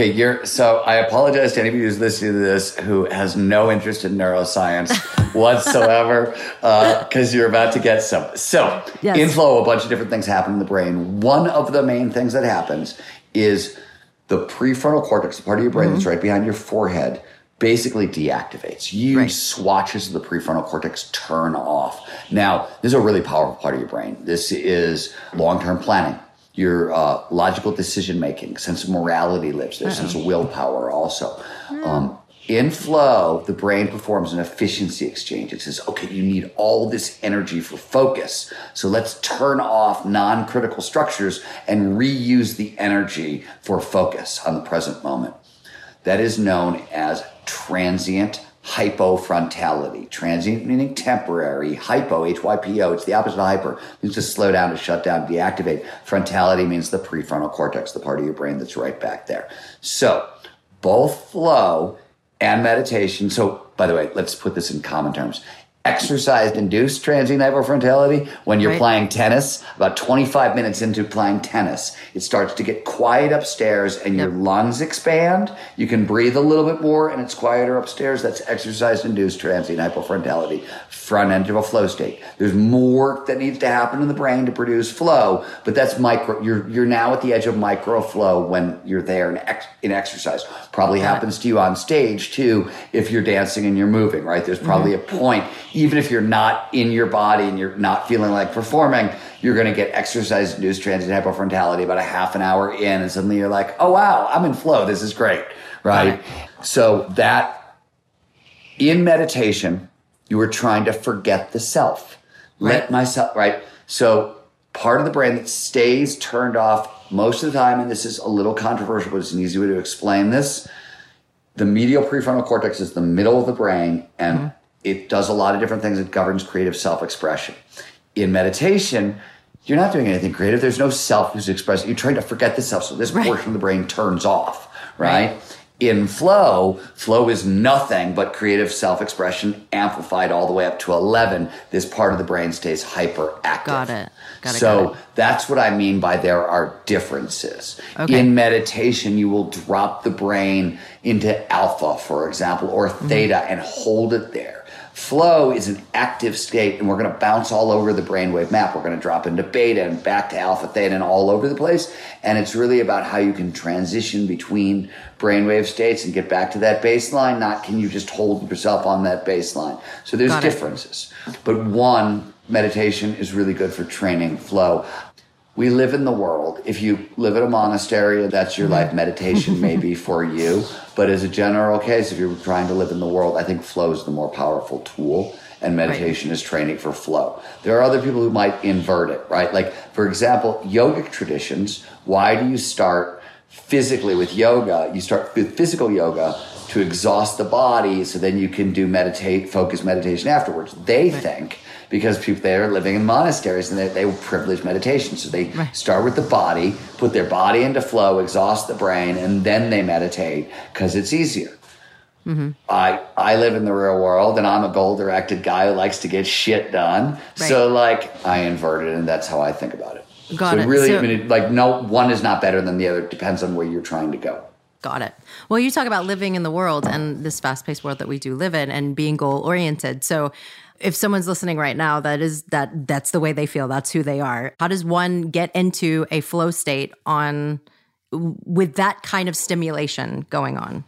Speaker 2: apologize to anybody who's listening to this who has no interest in neuroscience whatsoever, because you're about to get some. So in flow, a bunch of different things happen in the brain. One of the main things that happens is the prefrontal cortex, the part of your brain that's right behind your forehead, basically deactivates. Swatches of the prefrontal cortex turn off. Now, this is a really powerful part of your brain. This is long-term planning, your logical decision-making, sense of morality lives there, sense of willpower also. In flow, the brain performs an efficiency exchange. It says, okay, you need all this energy for focus, so let's turn off non-critical structures and reuse the energy for focus on the present moment. That is known as transient hypofrontality. Transient meaning temporary. Hypo, H-Y-P-O, it's the opposite of hyper. It means to slow down, to shut down, deactivate. Frontality means the prefrontal cortex, the part of your brain that's right back there. So both flow and meditation. So, by the way, let's put this in common terms. Exercise-induced transient hypofrontality, when you're playing tennis, about 25 minutes into playing tennis, it starts to get quiet upstairs and your lungs expand. You can breathe a little bit more and it's quieter upstairs. That's exercise-induced transient hypofrontality, front end of a flow state. There's more that needs to happen in the brain to produce flow, but that's micro. You're now at the edge of micro flow when you're there in exercise. Probably happens to you on stage too if you're dancing and you're moving, right? There's probably a point. Even if you're not in your body and you're not feeling like performing, you're going to get exercise-induced transient hypofrontality about a half an hour in, and suddenly you're like, oh, wow, I'm in flow. This is great, right? So that in meditation, you are trying to forget the self. Let myself, right? So part of the brain that stays turned off most of the time, and this is a little controversial, but it's an easy way to explain this, the medial prefrontal cortex is the middle of the brain, and it does a lot of different things. It governs creative self-expression. In meditation, you're not doing anything creative. There's no self who's expressing. You're trying to forget the self, so this portion of the brain turns off, right? In flow is nothing but creative self-expression amplified all the way up to 11. This part of the brain stays hyperactive.
Speaker 1: Got it.
Speaker 2: That's what I mean by there are differences. In meditation, you will drop the brain into alpha, for example, or theta and hold it there. Flow is an active state, and we're going to bounce all over the brainwave map. We're going to drop into beta and back to alpha, theta, and all over the place. And it's really about how you can transition between brainwave states and get back to that baseline, not can you just hold yourself on that baseline. So there's differences. But one, meditation is really good for training flow. we live in the world. If you live in a monastery, that's your life. Meditation may be for you. But as a general case, if you're trying to live in the world, I think flow is the more powerful tool. And meditation is training for flow. There are other people who might invert it, right? Like, for example, yogic traditions. Why do you start physically with yoga? You start with physical yoga to exhaust the body so then you can do focused meditation afterwards. They think, because people there are living in monasteries and they privilege meditation. So they start with the body, put their body into flow, exhaust the brain, and then they meditate because it's easier. Mm-hmm. I live in the real world and I'm a goal-directed guy who likes to get shit done. Right. So like I invert it and that's how I think about it.
Speaker 1: Got it.
Speaker 2: Really, so, no, one is not better than the other. It depends on where you're trying to go.
Speaker 1: Got it. Well, you talk about living in the world and this fast-paced world that we do live in and being goal-oriented. So if someone's listening right now, that's the way they feel, that's who they are. How does one get into a flow state with that kind of stimulation going on?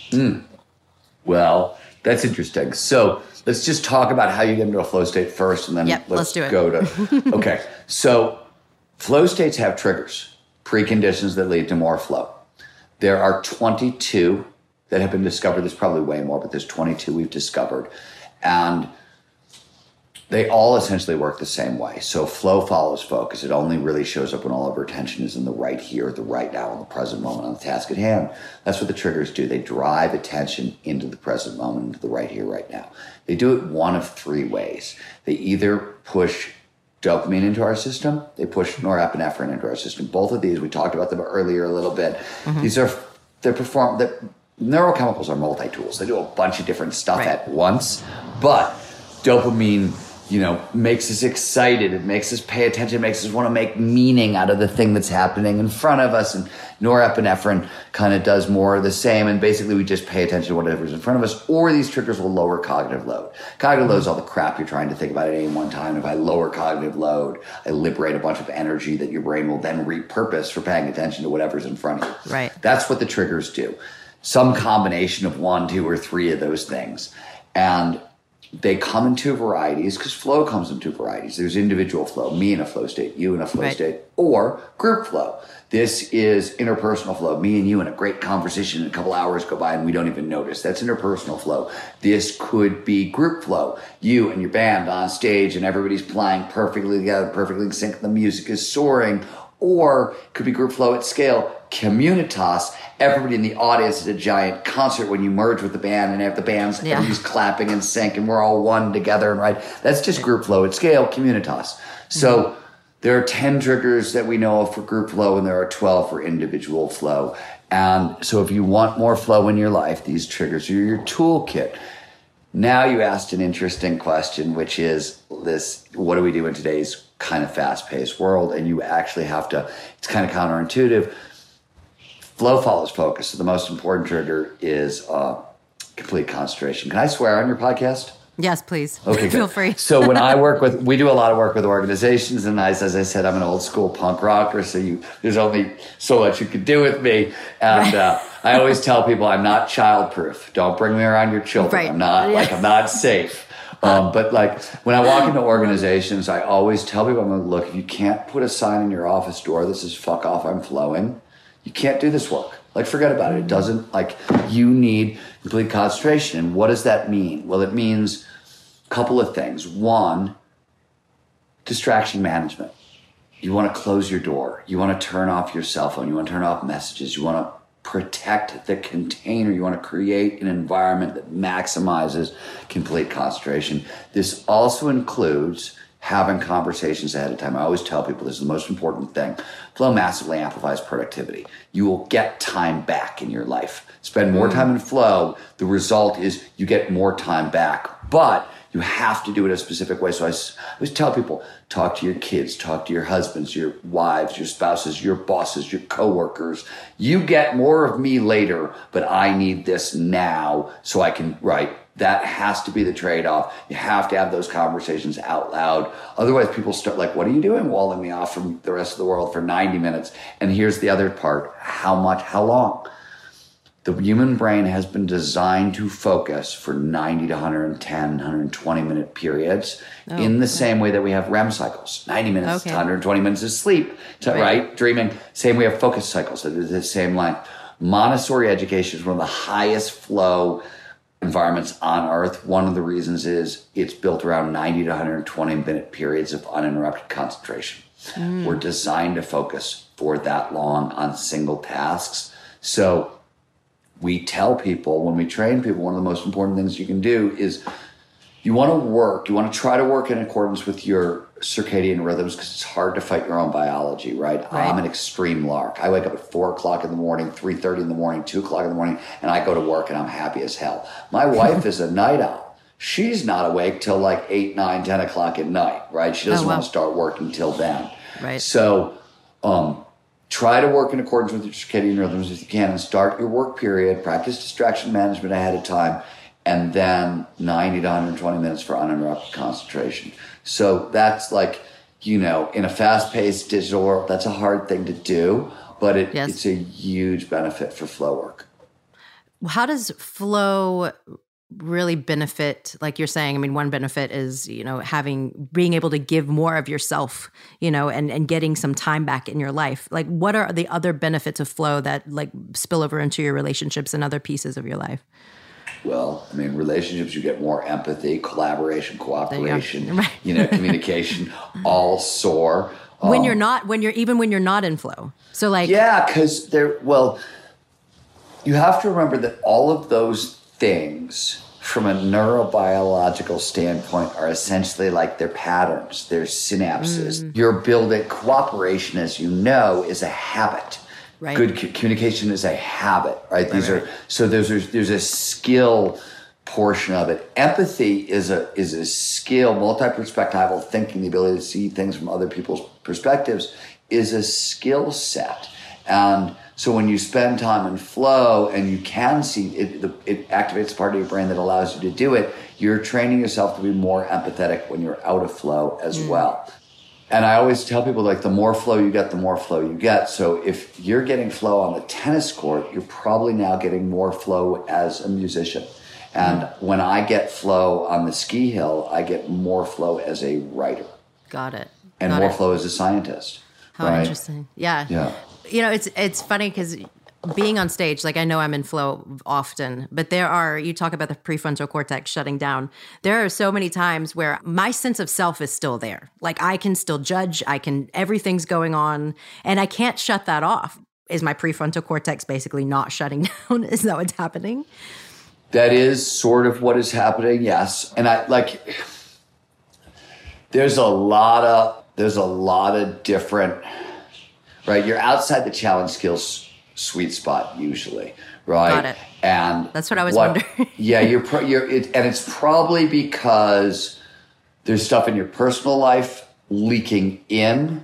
Speaker 2: Well, that's interesting. So let's just talk about how you get into a flow state first, and then let's
Speaker 1: do it.
Speaker 2: Go to. Okay. So flow states have triggers, preconditions that lead to more flow. There are 22 that have been discovered. There's probably way more, but there's 22 we've discovered. And they all essentially work the same way. So flow follows focus. It only really shows up when all of our attention is in the right here, the right now, in the present moment, on the task at hand. That's what the triggers do. They drive attention into the present moment, into the right here, right now. They do it one of three ways. They either push dopamine into our system, they push norepinephrine into our system. Both of these, we talked about them earlier a little bit. Mm-hmm. The neurochemicals are multi-tools. They do a bunch of different stuff at once, but dopamine makes us excited. It makes us pay attention. It makes us want to make meaning out of the thing that's happening in front of us. And norepinephrine kind of does more of the same. And basically we just pay attention to whatever's in front of us. Or these triggers will lower cognitive load. Cognitive load is all the crap you're trying to think about at any one time. If I lower cognitive load, I liberate a bunch of energy that your brain will then repurpose for paying attention to whatever's in front of you.
Speaker 1: Right.
Speaker 2: That's what the triggers do. Some combination of 1, 2, or 3 of those things. And they come in two varieties because flow comes in two varieties. There's individual flow, me in a flow state, you in a flow state, or group flow. This is interpersonal flow, me and you in a great conversation, and a couple hours go by and we don't even notice. That's interpersonal flow. This could be group flow, you and your band on stage and everybody's playing perfectly together, perfectly in sync, the music is soaring. Or it could be group flow at scale, communitas. Everybody in the audience is a giant concert when you merge with the band and have the bands, everybody's clapping in sync and we're all one together. And that's just group flow at scale, communitas. So there are 10 triggers that we know of for group flow and there are 12 for individual flow. And so if you want more flow in your life, these triggers are your toolkit. Now you asked an interesting question, which is this: what do we do in today's kind of fast-paced world? And you actually have to, it's kind of counterintuitive. Flow follows focus. So the most important trigger is complete concentration. Can I swear on your podcast?
Speaker 1: Yes, please.
Speaker 2: Okay,
Speaker 1: feel free.
Speaker 2: So when I we do a lot of work with organizations, and as I said, I'm an old school punk rocker, so there's only so much you can do with me. And I always tell people I'm not childproof. Don't bring me around your children.
Speaker 1: Right.
Speaker 2: I'm not safe. But when I walk into organizations, I always tell people, I'm like, look, if you can't put a sign in your office door that says "fuck off, I'm flowing," you can't do this work. Forget about it. It doesn't, you need complete concentration. And what does that mean? Well, it means a couple of things. One, distraction management. You want to close your door. You want to turn off your cell phone. You want to turn off messages. You want to protect the container. You want to create an environment that maximizes complete concentration. This also includes having conversations ahead of time. I always tell people this is the most important thing. Flow massively amplifies productivity. You will get time back in your life. Spend more time in flow. The result is you get more time back, but you have to do it a specific way. So I always tell people, talk to your kids, talk to your husbands, your wives, your spouses, your bosses, your coworkers. You get more of me later, but I need this now so I can write. That has to be the trade-off. You have to have those conversations out loud. Otherwise, people start what are you doing walling me off from the rest of the world for 90 minutes? And here's the other part. How long? The human brain has been designed to focus for 90 to 110, 120 minute periods in the same way that we have REM cycles. 90 minutes to 120 minutes of sleep, right? Dreaming. Same we have focus cycles. They're the same length. Montessori education is one of the highest flow environments on earth. One of the reasons is it's built around 90 to 120 minute periods of uninterrupted concentration. We're designed to focus for that long on single tasks. So we tell people, when we train people, one of the most important things you can do is you want to try to work in accordance with your circadian rhythms, because it's hard to fight your own biology, right? I'm an extreme lark. I wake up at 4 o'clock in the morning, 3:30 in the morning, 2 o'clock in the morning, and I go to work and I'm happy as hell. My wife is a night owl. She's not awake till like 8, 9, 10 o'clock at night, right? She doesn't want to start working till then.
Speaker 1: Right.
Speaker 2: So, try to work in accordance with your circadian rhythms if you can, and start your work period, practice distraction management ahead of time, and then 90 to 120 minutes for uninterrupted concentration. So that's like, in a fast-paced digital world, that's a hard thing to do, but it's a huge benefit for flow work.
Speaker 1: How does flow really benefit, like you're saying? I mean, one benefit is, being able to give more of yourself, and getting some time back in your life. Like, what are the other benefits of flow that like spill over into your relationships and other pieces of your life?
Speaker 2: Well, I mean, relationships, you get more empathy, collaboration, cooperation, communication, all soar.
Speaker 1: When you're not in flow. So like,
Speaker 2: yeah, because you have to remember that all of those things from a neurobiological standpoint are essentially like their patterns, their synapses. You're building cooperation, as you know, is a habit.
Speaker 1: Right.
Speaker 2: Good communication is a habit, right? There's a skill portion of it. Empathy is a skill. Multi-perspectival thinking, the ability to see things from other people's perspectives, is a skill set. And so when you spend time in flow and you can see it activates a part of your brain that allows you to do it. You're training yourself to be more empathetic when you're out of flow as well. And I always tell people, like, the more flow you get, the more flow you get. So if you're getting flow on the tennis court, you're probably now getting more flow as a musician. And when I get flow on the ski hill, I get more flow as a writer.
Speaker 1: Got it.
Speaker 2: And more flow as a scientist.
Speaker 1: How interesting. Yeah. It's funny because being on stage, like, I know I'm in flow often, but you talk about the prefrontal cortex shutting down. There are so many times where my sense of self is still there. Like, I can still judge, everything's going on, and I can't shut that off. Is my prefrontal cortex basically not shutting down? Is that what's happening?
Speaker 2: That is sort of what is happening, yes. And there's a lot of different, right? You're outside the challenge skills sweet spot usually, right?
Speaker 1: Got it.
Speaker 2: And
Speaker 1: that's what I was wondering.
Speaker 2: Yeah, and it's probably because there's stuff in your personal life leaking in,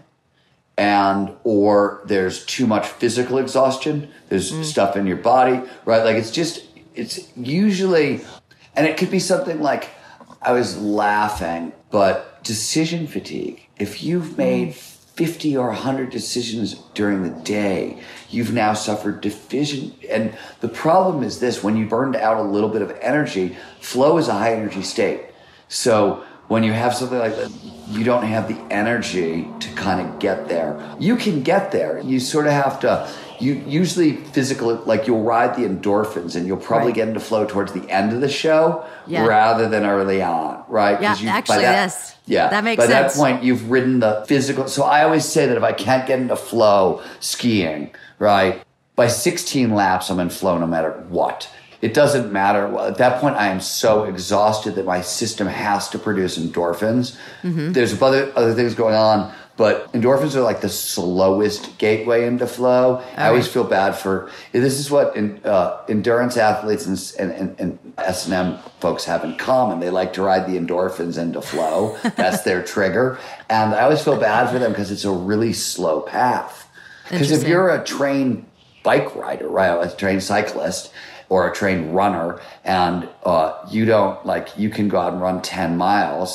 Speaker 2: or there's too much physical exhaustion. There's stuff in your body, right? Like, it's usually, and it could be something like, I was laughing, but decision fatigue. If you've made 50 or 100 decisions during the day, you've now suffered deficient. And the problem is this: when you burned out a little bit of energy, flow is a high energy state. So when you have something like that, you don't have the energy to kind of get there. You can get there. You sort of have to, you usually physically, like, you'll ride the endorphins and you'll probably get into flow towards the end of the show rather than early on, right?
Speaker 1: Yeah, yes.
Speaker 2: Yeah,
Speaker 1: that makes
Speaker 2: by
Speaker 1: sense.
Speaker 2: That point, you've ridden the physical. So I always say that if I can't get into flow skiing, right, by 16 laps, I'm in flow no matter what. It doesn't matter. At that point, I am so exhausted that my system has to produce endorphins. There's other things going on, but endorphins are like the slowest gateway into flow. I always feel bad for, this is what endurance athletes and S&M folks have in common. They like to ride the endorphins into flow. That's their trigger. And I always feel bad for them because it's a really slow path. Because if you're a trained bike rider, right, a trained cyclist, or a trained runner, and you can go out and run 10 miles,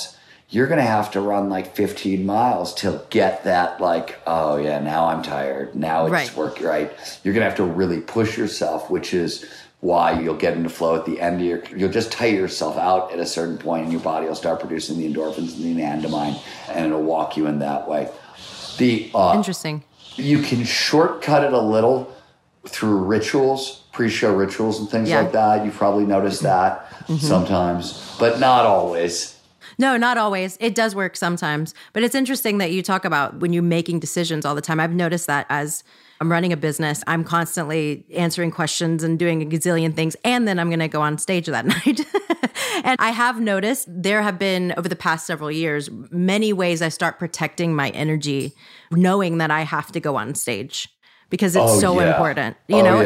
Speaker 2: you're going to have to run like 15 miles to get that, like, oh yeah, now I'm tired. Now it's working, right? You're going to have to really push yourself, which is why you'll get into flow at the end of you'll just tire yourself out at a certain point, and your body will start producing the endorphins and the anandamide, and it'll walk you in that way.
Speaker 1: Interesting.
Speaker 2: You can shortcut it a little through rituals, pre-show rituals and things like that. You've probably noticed that sometimes, but not always.
Speaker 1: No, not always. It does work sometimes. But it's interesting that you talk about when you're making decisions all the time. I've noticed that as I'm running a business, I'm constantly answering questions and doing a gazillion things. And then I'm going to go on stage that night. And I have noticed there have been, over the past several years, many ways I start protecting my energy, knowing that I have to go on stage because it's important. You know,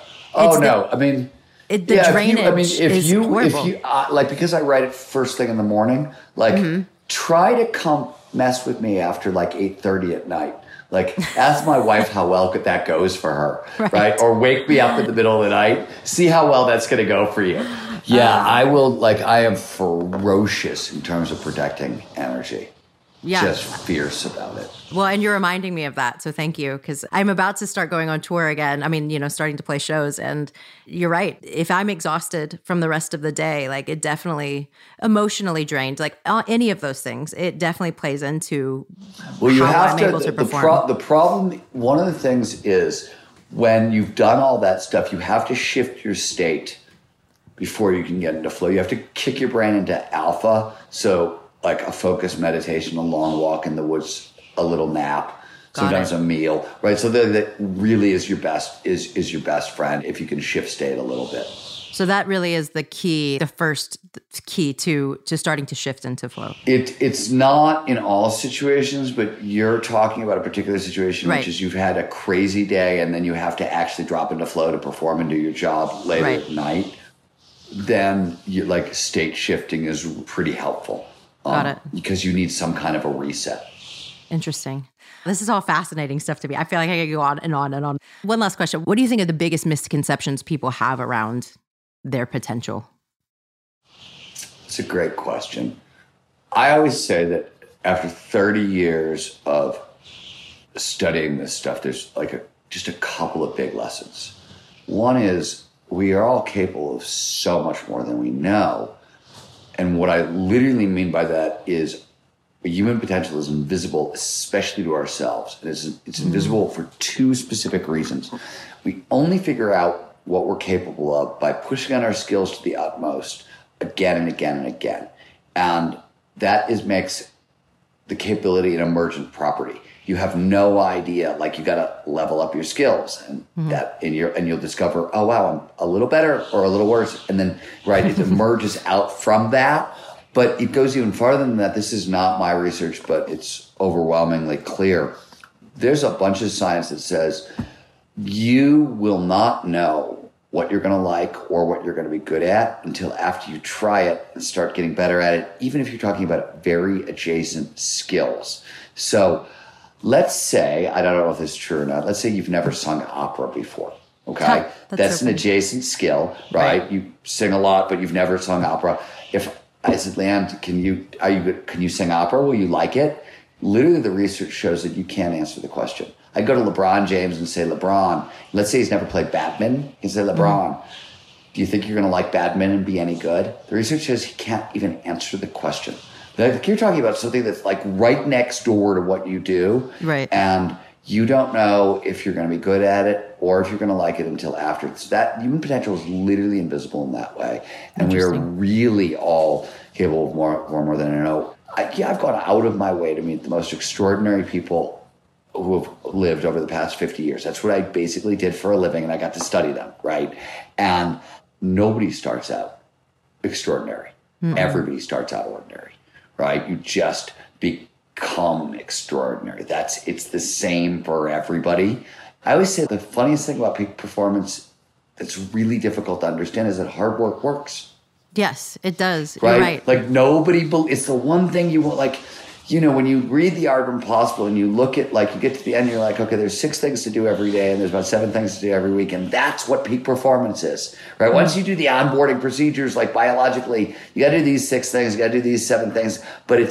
Speaker 2: I mean,
Speaker 1: the drainage is horrible.
Speaker 2: Like, because I write it first thing in the morning, like, try to come mess with me after like 8:30 at night. Like, ask my wife how well that goes for her, right? Or wake me up in the middle of the night. See how well that's going to go for you. Yeah, I will. Like, I am ferocious in terms of protecting energy. Yeah. Just fierce about it.
Speaker 1: Well, and you're reminding me of that. So thank you. Because I'm about to start going on tour again. I mean, you know, starting to play shows. And you're right. If I'm exhausted from the rest of the day, like, it definitely emotionally drained, like any of those things, it definitely plays into how I'm able to perform.
Speaker 2: The problem, one of the things is when you've done all that stuff, you have to shift your state before you can get into flow. You have to kick your brain into alpha. So, like a focused meditation, a long walk in the woods, a little nap, sometimes a meal, right? So that really is your best is your best friend if you can shift state a little bit.
Speaker 1: So that really is the key, the first key to starting to shift into flow.
Speaker 2: It's not in all situations, but you're talking about a particular situation, which is you've had a crazy day and then you have to actually drop into flow to perform and do your job later at night. Then like state shifting is pretty helpful.
Speaker 1: Got it.
Speaker 2: Because you need some kind of a reset.
Speaker 1: Interesting. This is all fascinating stuff to me. I feel like I could go on and on and on. One last question. What do you think are the biggest misconceptions people have around their potential?
Speaker 2: It's a great question. I always say that after 30 years of studying this stuff, there's like just a couple of big lessons. One is we are all capable of so much more than we know. And what I literally mean by that is human potential is invisible, especially to ourselves. And it's invisible for two specific reasons. We only figure out what we're capable of by pushing on our skills to the utmost again and again and again. And that makes the capability an emergent property. You have no idea, like you got to level up your skills and and you'll discover, oh wow, I'm a little better or a little worse. And then, it emerges out from that. But it goes even farther than that. This is not my research, but it's overwhelmingly clear. There's a bunch of science that says you will not know what you're going to like or what you're going to be good at until after you try it and start getting better at it, even if you're talking about very adjacent skills. So let's say, I don't know if this is true or not, let's say you've never sung opera before, okay? That's an adjacent skill, right? You sing a lot, but you've never sung opera. If I said, Leanne, can you sing opera? Will you like it? Literally, the research shows that you can't answer the question. I go to LeBron James and say, LeBron, let's say he's never played badminton. He say, LeBron, do you think you're going to like badminton and be any good? The research says he can't even answer the question. Like, you're talking about something that's like right next door to what you do. Right. And you don't know if you're going to be good at it or if you're going to like it until after. So that human potential is literally invisible in that way. And we are really all capable of more than I know. I've gone out of my way to meet the most extraordinary people who have lived over the past 50 years. That's what I basically did for a living, and I got to study them, right? And nobody starts out extraordinary. Everybody starts out ordinary, right? You just become extraordinary. It's the same for everybody. I always say the funniest thing about peak performance that's really difficult to understand is that hard work works.
Speaker 1: Yes, it does.
Speaker 2: Right?
Speaker 1: You're right.
Speaker 2: Like it's the one thing you want, like, you know, when you read The Art of Impossible and you look at, like, you get to the end, you're like, okay, there's 6 things to do every day and there's about 7 things to do every week. And that's what peak performance is, right? Once you do the onboarding procedures, like biologically, you got to do these 6 things, you got to do these 7 things, but it's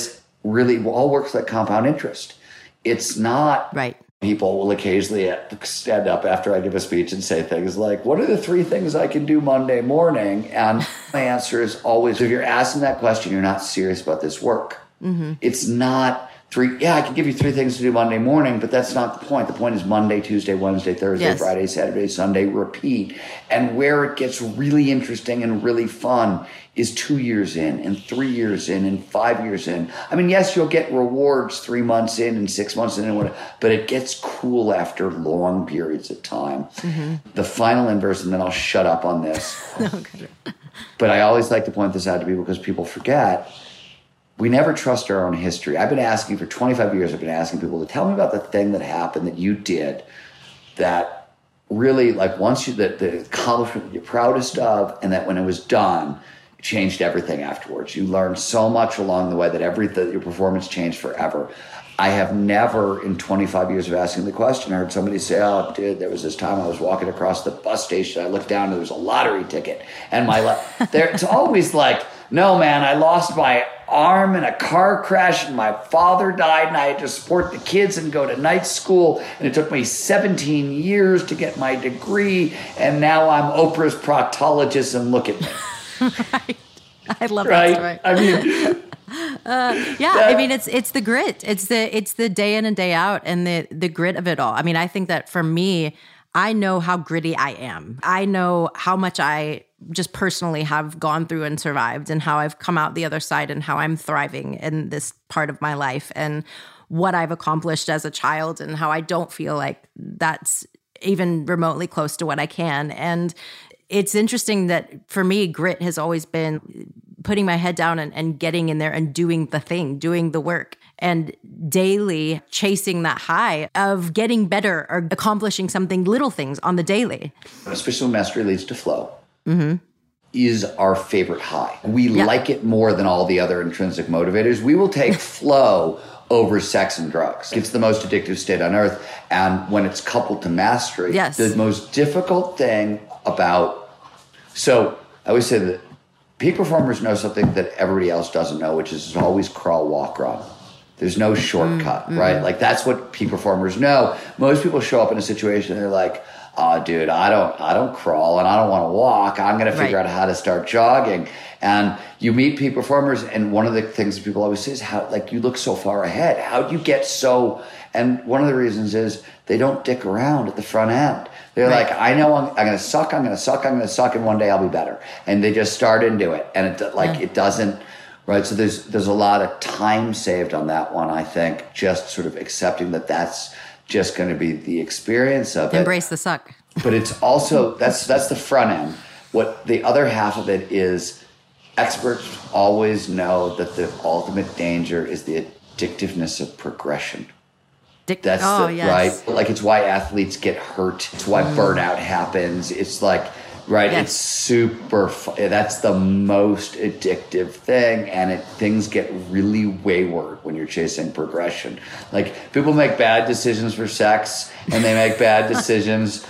Speaker 2: really all works like compound interest. It's not
Speaker 1: Right.
Speaker 2: People will occasionally stand up after I give a speech and say things like, what are the 3 things I can do Monday morning? And my answer is always, if you're asking that question, you're not serious about this work. Mm-hmm. It's not 3. Yeah, I can give you 3 things to do Monday morning, but that's not the point. The point is Monday, Tuesday, Wednesday, Thursday, yes. Friday, Saturday, Sunday, repeat. And where it gets really interesting and really fun is 2 years in and 3 years in and 5 years in. I mean, yes, you'll get rewards 3 months in and 6 months in and whatever, but it gets cool after long periods of time. Mm-hmm. The final inverse, and then I'll shut up on this. Okay. But I always like to point this out to people because people forget. We never trust our own history. I've been asking for 25 years, I've been asking people to tell me about the thing that happened that you did that really, like, once you, the accomplishment that you're proudest of, and that when it was done, it changed everything afterwards. You learned so much along the way that your performance changed forever. I have never, in 25 years of asking the question, heard somebody say, oh, dude, there was this time I was walking across the bus station, I looked down and there was a lottery ticket. And it's always like, no, man, I lost my arm in a car crash and my father died and I had to support the kids and go to night school and it took me 17 years to get my degree and now I'm Oprah's proctologist and look at me.
Speaker 1: Right. I love that story.
Speaker 2: I mean...
Speaker 1: I mean, it's the grit. It's the day in and day out and the grit of it all. I mean, I think that for me, I know how gritty I am. I know how much I just personally have gone through and survived and how I've come out the other side and how I'm thriving in this part of my life and what I've accomplished as a child and how I don't feel like that's even remotely close to what I can. And it's interesting that for me, grit has always been putting my head down and getting in there and doing the thing, doing the work, and daily chasing that high of getting better or accomplishing something, little things on the daily.
Speaker 2: Especially when mastery leads to flow, is our favorite high. We like it more than all the other intrinsic motivators. We will take flow over sex and drugs. It's the most addictive state on earth. And when it's coupled to mastery, the most difficult thing so I always say that peak performers know something that everybody else doesn't know, which is always crawl, walk, run. There's no shortcut, right? Like that's what peak performers know. Most people show up in a situation and they're like, oh, dude, I don't crawl and I don't want to walk. I'm going to figure out how to start jogging. And you meet peak performers, and one of the things that people always say is how, like, you look so far ahead. How do you get so? And one of the reasons is they don't dick around at the front end. They're like, I know I'm going to suck, and one day I'll be better. And they just start into it. And it doesn't, right? So there's a lot of time saved on that one, I think, just sort of accepting that that's just going to be the experience of it.
Speaker 1: Embrace the suck.
Speaker 2: But it's also, that's the front end. What the other half of it is, experts always know that the ultimate danger is the addictiveness of progression. Right? Like, it's why athletes get hurt. It's why burnout happens. It's like, right? Yes. It's super, that's the most addictive thing. And things get really wayward when you're chasing progression. Like, people make bad decisions for sex and they make bad decisions,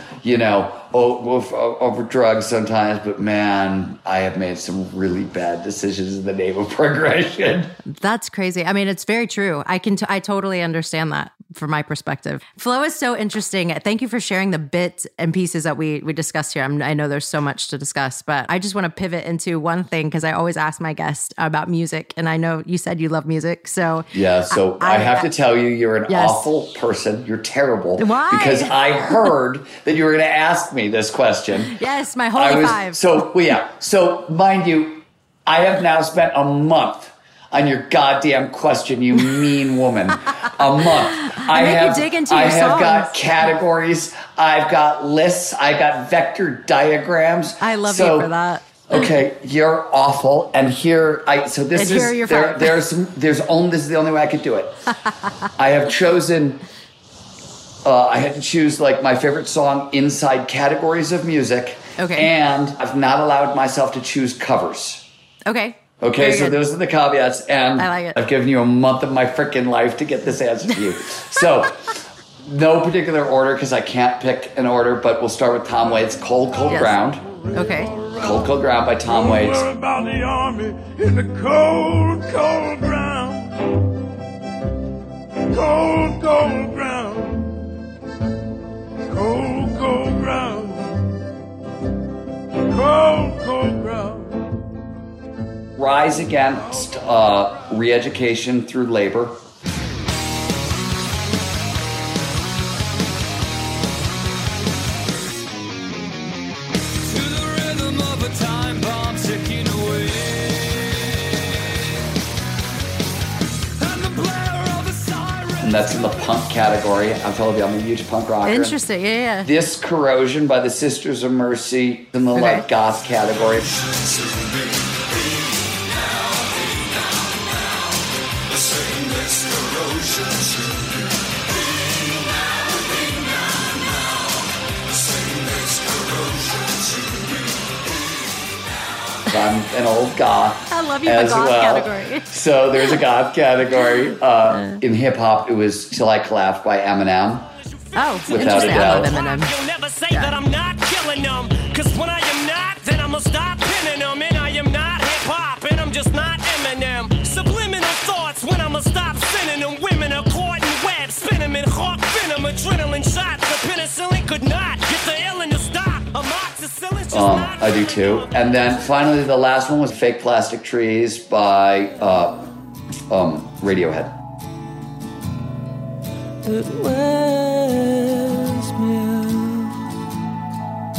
Speaker 2: over drugs sometimes. But man, I have made some really bad decisions in the name of progression.
Speaker 1: That's crazy. I mean, it's very true. I totally understand that from my perspective. Flow is so interesting. Thank you for sharing the bits and pieces that we discussed here. I know there's so much to discuss, but I just want to pivot into one thing because I always ask my guests about music. And I know you said you love music. So
Speaker 2: yeah, so I have to tell you, you're an awful person. You're terrible.
Speaker 1: Why?
Speaker 2: Because I heard that you were going to ask me this question.
Speaker 1: Yes, my holy five.
Speaker 2: So mind you, I have now spent a month on your goddamn question, you mean woman. A month. I have got categories. I've got lists. I've got vector diagrams.
Speaker 1: I love you for that.
Speaker 2: Okay, you're awful. And here is this is the only way I could do it. I have chosen. I had to choose like my favorite song inside categories of music.
Speaker 1: Okay.
Speaker 2: And I've not allowed myself to choose covers.
Speaker 1: Okay.
Speaker 2: Okay, so those are the caveats, and
Speaker 1: I like it.
Speaker 2: I've given you a month of my freaking life to get this answer to you. So, no particular order because I can't pick an order, but we'll start with Tom Waits' Cold, Cold Ground.
Speaker 1: Okay.
Speaker 2: Cold, Cold Ground by Tom Waits.
Speaker 3: About the army in the cold, cold ground. Cold, cold ground. Cold, cold ground. Cold, cold ground.
Speaker 2: Rise against re-education through labor. And that's in the punk category. I'm telling you, I'm a huge punk rocker.
Speaker 1: Interesting, yeah.
Speaker 2: This Corrosion by the Sisters of Mercy in the like goth category. I'm an old goth.
Speaker 1: I love you, the goth category.
Speaker 2: So there's a goth category. In hip hop, it was Till I Collapse by Eminem.
Speaker 1: Oh,
Speaker 2: without a
Speaker 1: interesting.
Speaker 2: doubt.
Speaker 1: I love Eminem.
Speaker 4: You'll never say that I'm not killing them. Cause when I am not, then I'ma stop pinning them. And I am not hip hop, and I'm just not Eminem. Subliminal thoughts when I'ma stop sending them. Women are caught in webs, spin them in hawk venom. Adrenaline shots, the penicillin could not get the illin to stop. Amoxicillin's just not.
Speaker 2: I do too. And then finally, the last one was Fake Plastic Trees by Radiohead.
Speaker 3: It wears me out.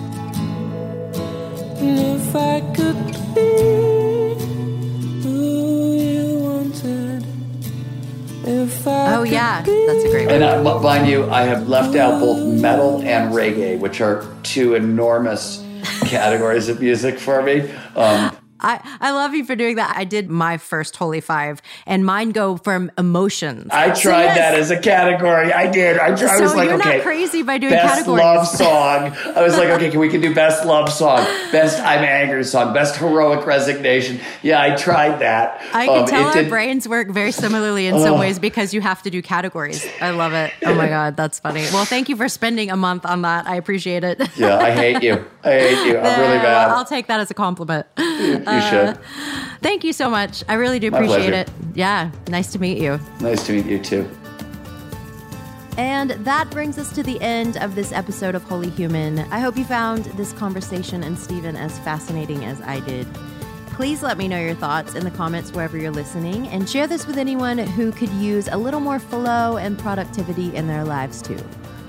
Speaker 3: And if I could be who you wanted, if I
Speaker 1: Oh, yeah. That's a great one.
Speaker 2: And mind you, I have left out both metal and reggae, which are two enormous categories of music for me.
Speaker 1: I love you for doing that. I did my first Holy Five, and mine go from emotions.
Speaker 2: I tried that as a category. I did. I was like,
Speaker 1: you're
Speaker 2: okay,
Speaker 1: not crazy by doing
Speaker 2: best
Speaker 1: categories.
Speaker 2: love song. I was like, okay, we can do best love song, best I'm angry song, best heroic resignation. Yeah, I tried that.
Speaker 1: I can tell our brains work very similarly in some ways because you have to do categories. I love it. Oh my God, that's funny. Well, thank you for spending a month on that. I appreciate it.
Speaker 2: Yeah, I hate you. I'm really bad.
Speaker 1: Well, I'll take that as a compliment.
Speaker 2: You should.
Speaker 1: Thank you so much. I really do appreciate it. Yeah, nice to meet you.
Speaker 2: Nice to meet you too.
Speaker 1: And that brings us to the end of this episode of Holy Human. I hope you found this conversation and Stephen as fascinating as I did. Please let me know your thoughts in the comments wherever you're listening, and share this with anyone who could use a little more flow and productivity in their lives too.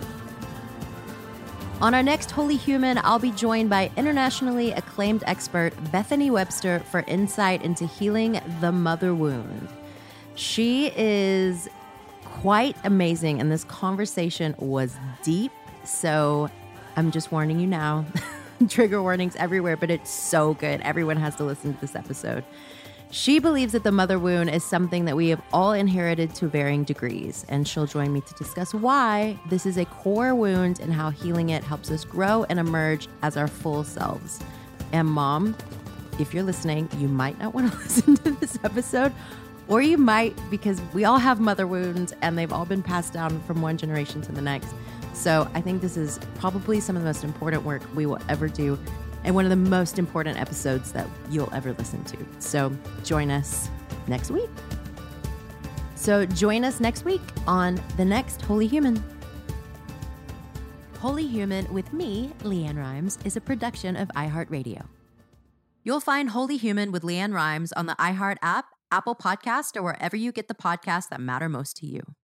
Speaker 1: On our next Holy Human, I'll be joined by internationally acclaimed expert Bethany Webster for insight into healing the mother wound. She is quite amazing, and this conversation was deep, so I'm just warning you now. Trigger warnings everywhere, but it's so good. Everyone has to listen to this episode. She believes that the mother wound is something that we have all inherited to varying degrees, and she'll join me to discuss why this is a core wound and how healing it helps us grow and emerge as our full selves. And Mom, if you're listening, you might not want to listen to this episode, or you might because we all have mother wounds and they've all been passed down from one generation to the next. So I think this is probably some of the most important work we will ever do, and one of the most important episodes that you'll ever listen to. So join us next week. On the next Holy Human. Holy Human with me, Leanne Rimes, is a production of iHeartRadio. You'll find Holy Human with Leanne Rimes on the iHeart app, Apple Podcast, or wherever you get the podcasts that matter most to you.